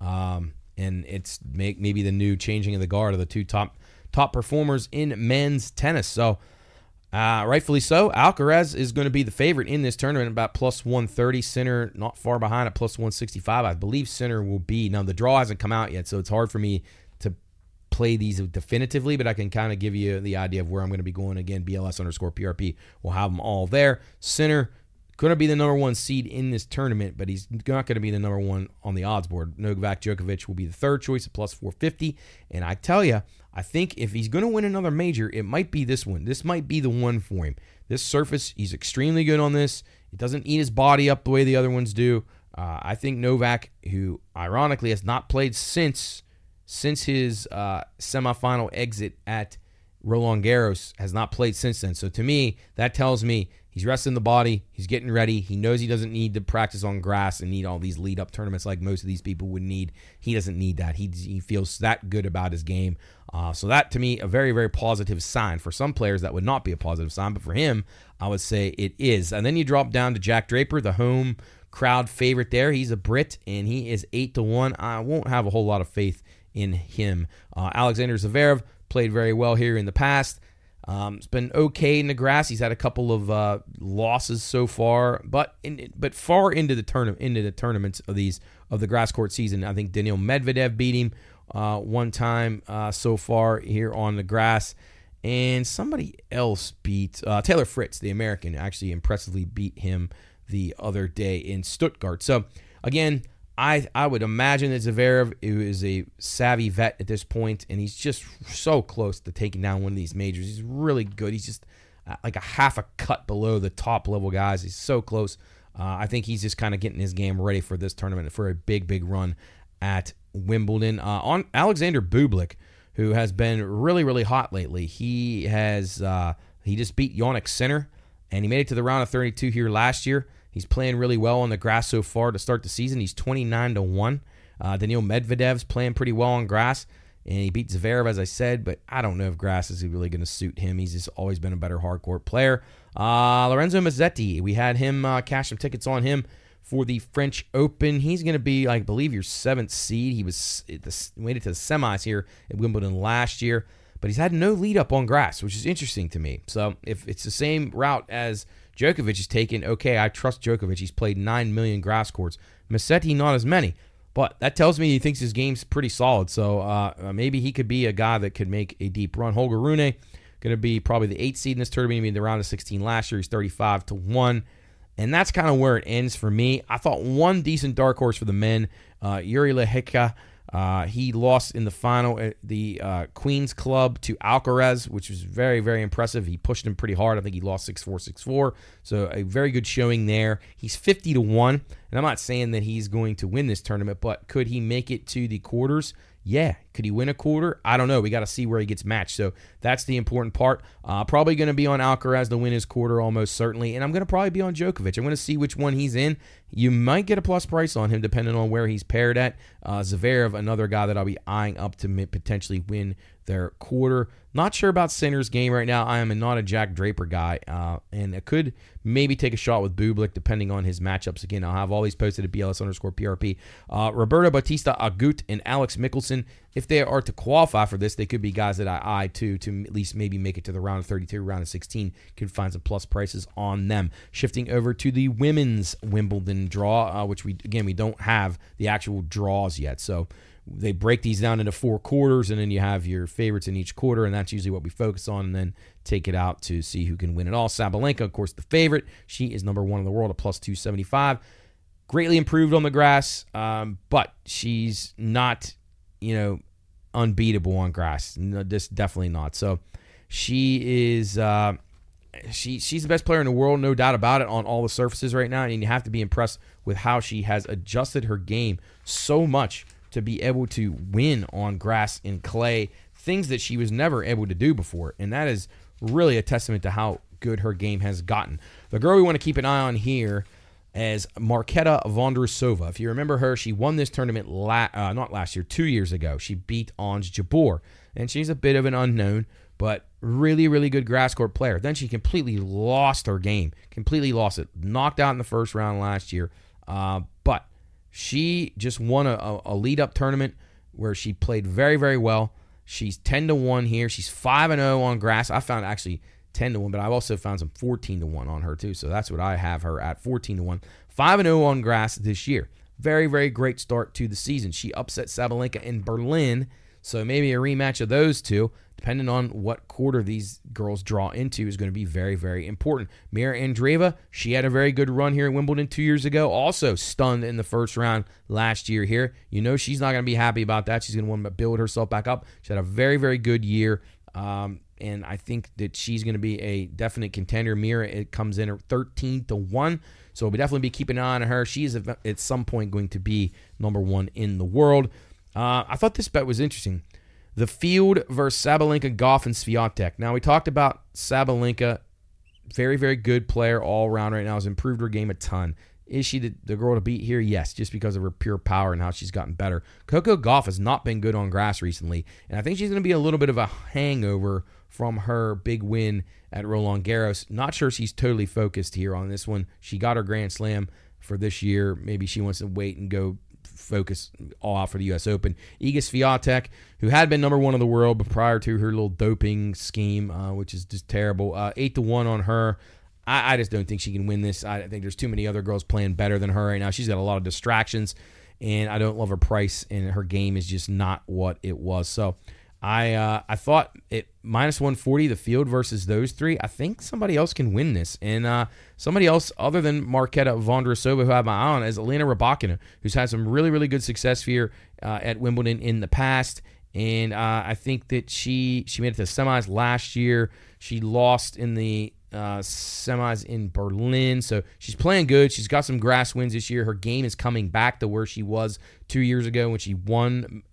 And it's maybe the new changing of the guard of the two top performers in men's tennis. So rightfully so, Alcaraz is going to be the favorite in this tournament, about plus 130. Sinner not far behind at plus 165. I believe Sinner will be. Now, the draw hasn't come out yet, so it's hard for me to play these definitively, but I can kind of give you the idea of where I'm going to be going. Again, BLS_PRP. We'll have them all there. Sinner going to be the number one seed in this tournament, but he's not going to be the number one on the odds board. Novak Djokovic will be the third choice at plus 450. And I tell you, I think if he's going to win another major, it might be this one. This might be the one for him. This surface, he's extremely good on this. It doesn't eat his body up the way the other ones do. I think Novak, who ironically has not played since his semifinal exit at Roland Garros, has not played since then. So to me, that tells me he's resting the body. He's getting ready. He knows he doesn't need to practice on grass and need all these lead-up tournaments like most of these people would need. He doesn't need that. He feels that good about his game. So that, to me, a very, very positive sign. For some players, that would not be a positive sign, but for him, I would say it is. And then you drop down to Jack Draper, the home crowd favorite there. He's a Brit, and he is 8-1. I won't have a whole lot of faith in him. Alexander Zverev played very well here in the past. It's been okay in the grass. He's had a couple of losses so far, but far into the tournaments of the grass court season. I think Daniil Medvedev beat him one time so far here on the grass, and somebody else beat Taylor Fritz, the American, actually impressively beat him the other day in Stuttgart. So again, I would imagine that Zverev, who is a savvy vet at this point, and he's just so close to taking down one of these majors. He's really good. He's just like a half a cut below the top level guys. He's so close. I think he's just kind of getting his game ready for this tournament for a big, big run at Wimbledon. On Alexander Bublik, who has been really, really hot lately. He just beat Jannik Sinner, and he made it to the round of 32 here last year. He's playing really well on the grass so far to start the season. He's 29-1. Daniil Medvedev's playing pretty well on grass, and he beat Zverev, as I said, but I don't know if grass is really going to suit him. He's just always been a better hardcourt player. Lorenzo Mazzetti, we had him cash some tickets on him for the French Open. He's going to be, I believe, your 7th seed. He made it to the semis here at Wimbledon last year, but he's had no lead up on grass, which is interesting to me. So if it's the same route as Djokovic is taken, okay, I trust Djokovic. He's played 9 million grass courts. Mazzetti, not as many. But that tells me he thinks his game's pretty solid. So maybe he could be a guy that could make a deep run. Holger Rune, going to be probably the 8th seed in this tournament. He made the round of 16 last year. He's 35-1. And that's kind of where it ends for me. I thought one decent dark horse for the men, Yuri Lehecka. He lost in the final at the Queen's Club to Alcaraz, which was very, very impressive. He pushed him pretty hard. I think he lost 6-4, 6-4. So a very good showing there. He's 50-1, and I'm not saying that he's going to win this tournament, but could he make it to the quarters? Yeah, Could he win a quarter? I don't know. We got to see where he gets matched. So that's the important part. Probably going to be on Alcaraz to win his quarter almost certainly. And I'm going to probably be on Djokovic. I'm going to see which one he's in. You might get a plus price on him depending on where he's paired at. Zverev, another guy that I'll be eyeing up to potentially win their quarter. Not sure about Sinner's game right now. I am not a Jack Draper guy, and I could maybe take a shot with Bublik depending on his matchups. Again, I'll have all these posted at BLS_PRP. Roberto Bautista Agut and Alex Mickelson, if they are to qualify for this, they could be guys that I eye to at least maybe make it to the round of 32, round of 16. Could find some plus prices on them. Shifting over to the women's Wimbledon draw, which we don't have the actual draws yet. So they break these down into 4 quarters, and then you have your favorites in each quarter, and that's usually what we focus on, and then take it out to see who can win it all. Sabalenka, of course, the favorite. She is number 1 in the world at plus 275. Greatly improved on the grass, but she's not, unbeatable on grass. No, just definitely not. So she is she's the best player in the world, no doubt about it, on all the surfaces right now, and you have to be impressed with how she has adjusted her game so much to be able to win on grass and clay, things that she was never able to do before. And that is really a testament to how good her game has gotten. The girl we want to keep an eye on here is Marketa Vondrousova. If you remember her, she won this tournament not last year, 2 years ago. She beat Ons Jabeur. And she's a bit of an unknown, but really, really good grass court player. Then she completely lost her game. Completely lost it. Knocked out in the first round last year. But she just won a lead-up tournament where she played very, very well. She's 10-1 here. She's 5-0 on grass. I found actually 10-1, but I've also found some 14-1 on her too. So that's what I have her at, 14-1. 5-0 on grass this year. Very, very great start to the season. She upset Sabalenka in Berlin. So maybe a rematch of those two, depending on what quarter these girls draw into, is going to be very, very important. Mira Andreeva, she had a very good run here at Wimbledon 2 years ago. Also stunned in the first round last year here. She's not going to be happy about that. She's going to want to build herself back up. She had a very, very good year. And I think that she's going to be a definite contender. Mira, it comes in at 13-1. So we'll definitely be keeping an eye on her. She is at some point going to be number 1 in the world. I thought this bet was interesting. The field versus Sabalenka, Goff, and Swiatek. Now, we talked about Sabalenka, very, very good player all around right now, has improved her game a ton. Is she the girl to beat here? Yes, just because of her pure power and how she's gotten better. Coco Gauff has not been good on grass recently, and I think she's going to be a little bit of a hangover from her big win at Roland Garros. Not sure she's totally focused here on this one. She got her Grand Slam for this year. Maybe she wants to wait and go focus all out for the U.S. Open. Iga Swiatek, who had been number 1 in the world but prior to her little doping scheme, which is just terrible. 8-1 on her. I just don't think she can win this. I think there's too many other girls playing better than her right now. She's got a lot of distractions, and I don't love her price, and her game is just not what it was. So I thought it -140, the field versus those three. I think somebody else can win this. And somebody else other than Marketa Vondrousova, who I have my eye on, is Elena Rybakina, who's had some really, really good success here at Wimbledon in the past. And I think that she made it to the semis last year. She lost in the semis in Berlin. So she's playing good. She's got some grass wins this year. Her game is coming back to where she was 2 years ago when she won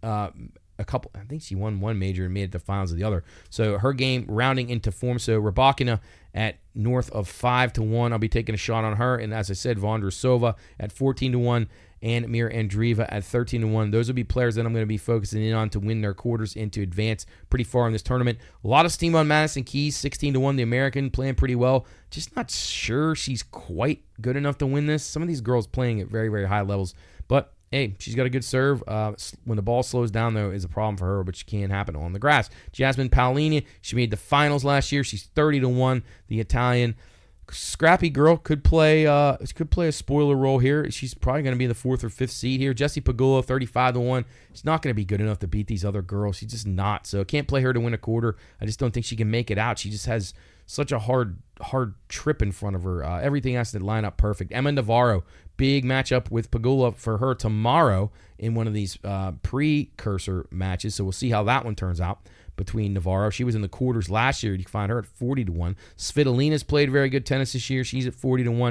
I think she won one major and made it to finals of the other. So her game rounding into form. So Rybakina at north of 5-1. I'll be taking a shot on her. And as I said, Vondrousova at 14-1 and Mira Andreeva at 13-1. Those will be players that I'm going to be focusing in on to win their quarters and to advance pretty far in this tournament. A lot of steam on Madison Keys, 16-1. The American playing pretty well. Just not sure she's quite good enough to win this. Some of these girls playing at very, very high levels. But hey, she's got a good serve. When the ball slows down, though, is a problem for her, which can happen on the grass. Jasmine Paolini, she made the finals last year. She's 30-1. The Italian scrappy girl could play a spoiler role here. She's probably going to be in the 4th or 5th seed here. Jessie Pegula, 35-1. She's not going to be good enough to beat these other girls. She's just not. So I can't play her to win a quarter. I just don't think she can make it out. She just has such a hard trip in front of her. Everything has to line up perfect. Emma Navarro, big matchup with Pegula for her tomorrow in one of these precursor matches. So we'll see how that one turns out between Navarro. She was in the quarters last year. You can find her at 40-1. Svitolina's played very good tennis this year. She's at 40-1.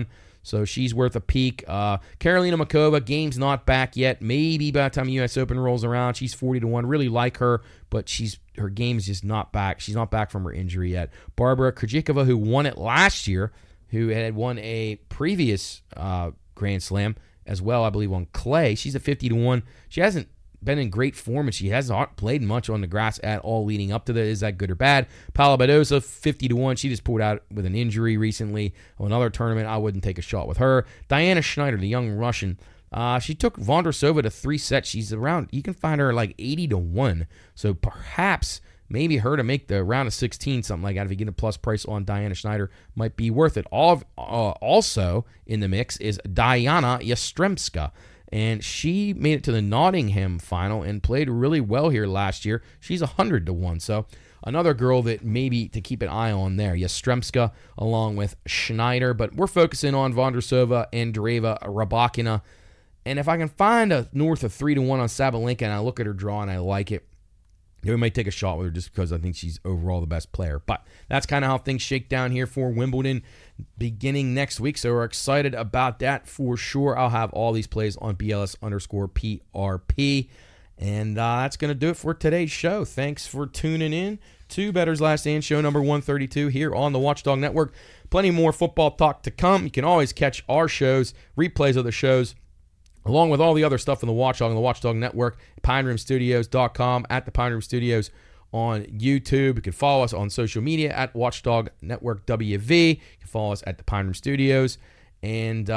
So she's worth a peek. Karolina Muchova, game's not back yet. Maybe by the time the U.S. Open rolls around, she's 40-1. Really like her, but her game is just not back. She's not back from her injury yet. Barbara Krejcikova, who won it last year, who had won a previous Grand Slam as well, I believe, on clay. She's a 50-1. She hasn't been in great form, and she has not played much on the grass at all leading up to that. Is that good or bad? Paula Badosa, 50-1. She just pulled out with an injury recently on another tournament. I wouldn't take a shot with her. Diana Schneider, the young Russian, she took Vondrousova to 3 sets. She's around, you can find her like 80-1. So perhaps maybe her to make the round of 16, something like that. If you get a plus price on Diana Schneider, might be worth it. Also in the mix is Diana Yastremska. And she made it to the Nottingham final and played really well here last year. She's 100-1. So another girl that maybe to keep an eye on there. Yastremska along with Schneider. But we're focusing on Vondrousova, Andreeva, Rybakina. And if I can find a north of 3-1 on Sabalenka and I look at her draw and I like it, we might take a shot with her just because I think she's overall the best player. But that's kind of how things shake down here for Wimbledon beginning next week. So we're excited about that for sure. I'll have all these plays on BLS_PRP. And that's going to do it for today's show. Thanks for tuning in to Bettor's Last Stand, show number 132 here on the Watchdog Network. Plenty more football talk to come. You can always catch our shows, replays of the shows, along with all the other stuff in the Watchdog and the Watchdog Network, PineRoomStudios.com, at the Pine Room Studios on YouTube. You can follow us on social media at Watchdog Network WV. You can follow us at the Pine Room Studios. And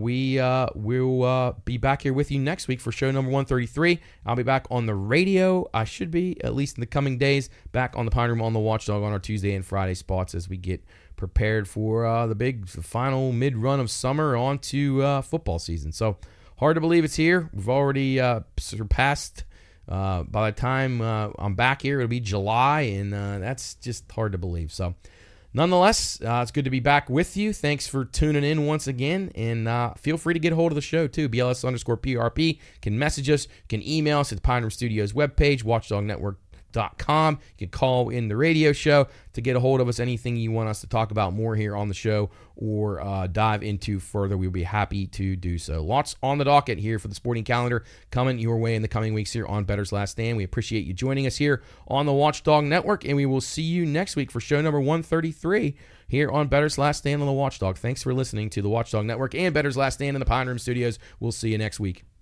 we'll be back here with you next week for show number 133. I'll be back on the radio. I should be, at least in the coming days, back on the Pine Room on the Watchdog on our Tuesday and Friday spots as we get prepared for the final mid-run of summer on to football season. So, hard to believe it's here. We've already surpassed, by the time I'm back here, it'll be July, and that's just hard to believe. So, nonetheless, it's good to be back with you. Thanks for tuning in once again, and feel free to get a hold of the show, too. BLS_PRP. You can message us. You can email us at the Pine Room Studios webpage, watchdognetwork.com. You can call in the radio show to get a hold of us. Anything you want us to talk about more here on the show or dive into further, we'll be happy to do so. Lots on the docket here for the sporting calendar coming your way in the coming weeks here on Bettor's Last Stand. We appreciate you joining us here on the Watchdog Network, and we will see you next week for show number 133 here on Bettor's Last Stand on the Watchdog. Thanks for listening to the Watchdog Network and Bettor's Last Stand in the Pine Room Studios. We'll see you next week.